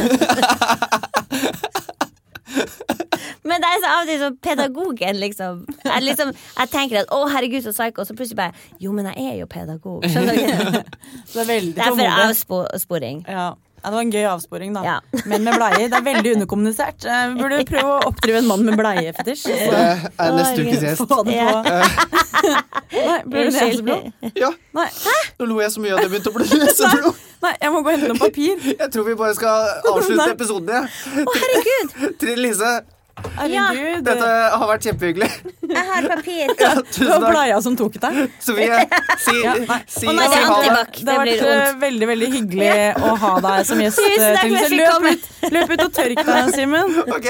Men det er så av og til så pedagogen liksom jeg, liksom jeg tenker at, å herregud så psycho. Og så plutselig bare, jo men jeg er jo pedagog. Skjønner du? Det er veldig Derfor avsporing. Ja. Ja, det var en gøy avsporing da. Ja. Men med bleie, det er veldig underkommunisert. Vi burde prøve å oppdrive en mann med bleiefetisj. Det er neste ukes gjest. Få det på. Nei, ble du neseblod? Ja. Nei. Nå lo jeg så mye at jeg begynte å bli neseblod. Nei, jeg må gå og hente noe papir. Jeg tror vi bare skal avslutte episoden, ja. Å herregud. Trine Lise, Herregud. dette har vært kjempehyggelig. Jeg har papir. Ja, Det tusen var takk. bleia som tok deg. Sofie, si, Ja, nei. si, Og nå er det si ha det. antibac. Det har Det blir vært vondt. eh, veldig, veldig hyggelig å ha deg som gjest. Tusen takk for Trine. at jeg fikk løp, komme. ut, løp ut og tørk deg, Simen. Ok.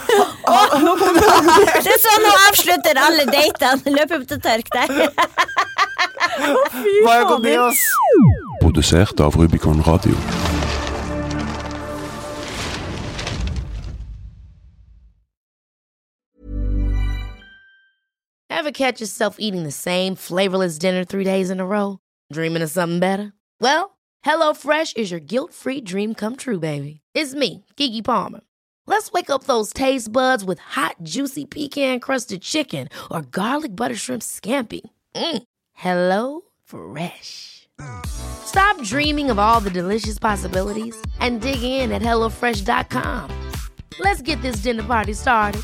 Det er sånn å avslutter alle datene. Løp opp til tørk der. Hva er kommet i oss? Produsert av Rubicon Radio. Ever catch yourself eating the same flavorless dinner three days in a row? Dreaming of something better? Well, HelloFresh is your guilt-free dream come true, baby. It's me, Keke Palmer. Let's wake up those taste buds with hot, juicy pecan-crusted chicken or garlic butter shrimp scampi. Mm. Hello Fresh. Stop dreaming of all the delicious possibilities and dig in at hello fresh dot com. Let's get this dinner party started.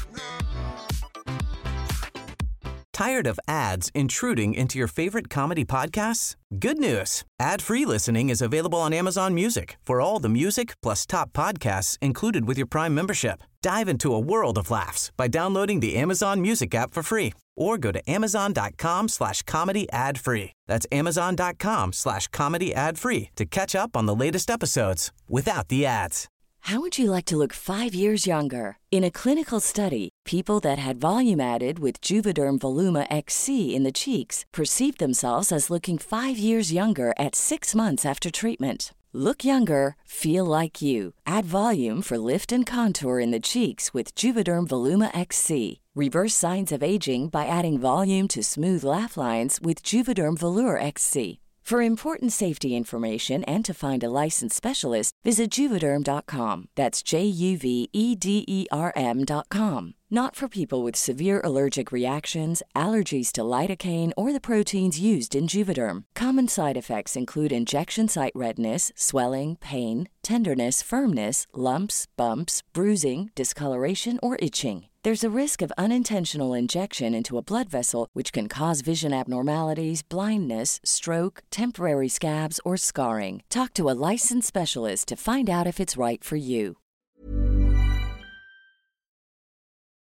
Tired of ads intruding into your favorite comedy podcasts? Good news. Ad-free listening is available on Amazon Music for all the music plus top podcasts included with your Prime membership. Dive into a world of laughs by downloading the Amazon Music app for free or go to amazon.com slash comedy ad free. That's amazon.com slash comedy ad free to catch up on the latest episodes without the ads. How would you like to look five years younger? In a clinical study, people that had volume added with Juvederm Voluma X C in the cheeks perceived themselves as looking five years younger at six months after treatment. Look younger, feel like you. Add volume for lift and contour in the cheeks with Juvederm Voluma X C. Reverse signs of aging by adding volume to smooth laugh lines with Juvederm Volure X C. For important safety information and to find a licensed specialist, visit Juvederm dot com. That's J U V E D E R M dot com. Not for people with severe allergic reactions, allergies to lidocaine, or the proteins used in Juvederm. Common side effects include injection site redness, swelling, pain, tenderness, firmness, lumps, bumps, bruising, discoloration, or itching. There's a risk of unintentional injection into a blood vessel, which can cause vision abnormalities, blindness, stroke, temporary scabs, or scarring. Talk to a licensed specialist to find out if it's right for you.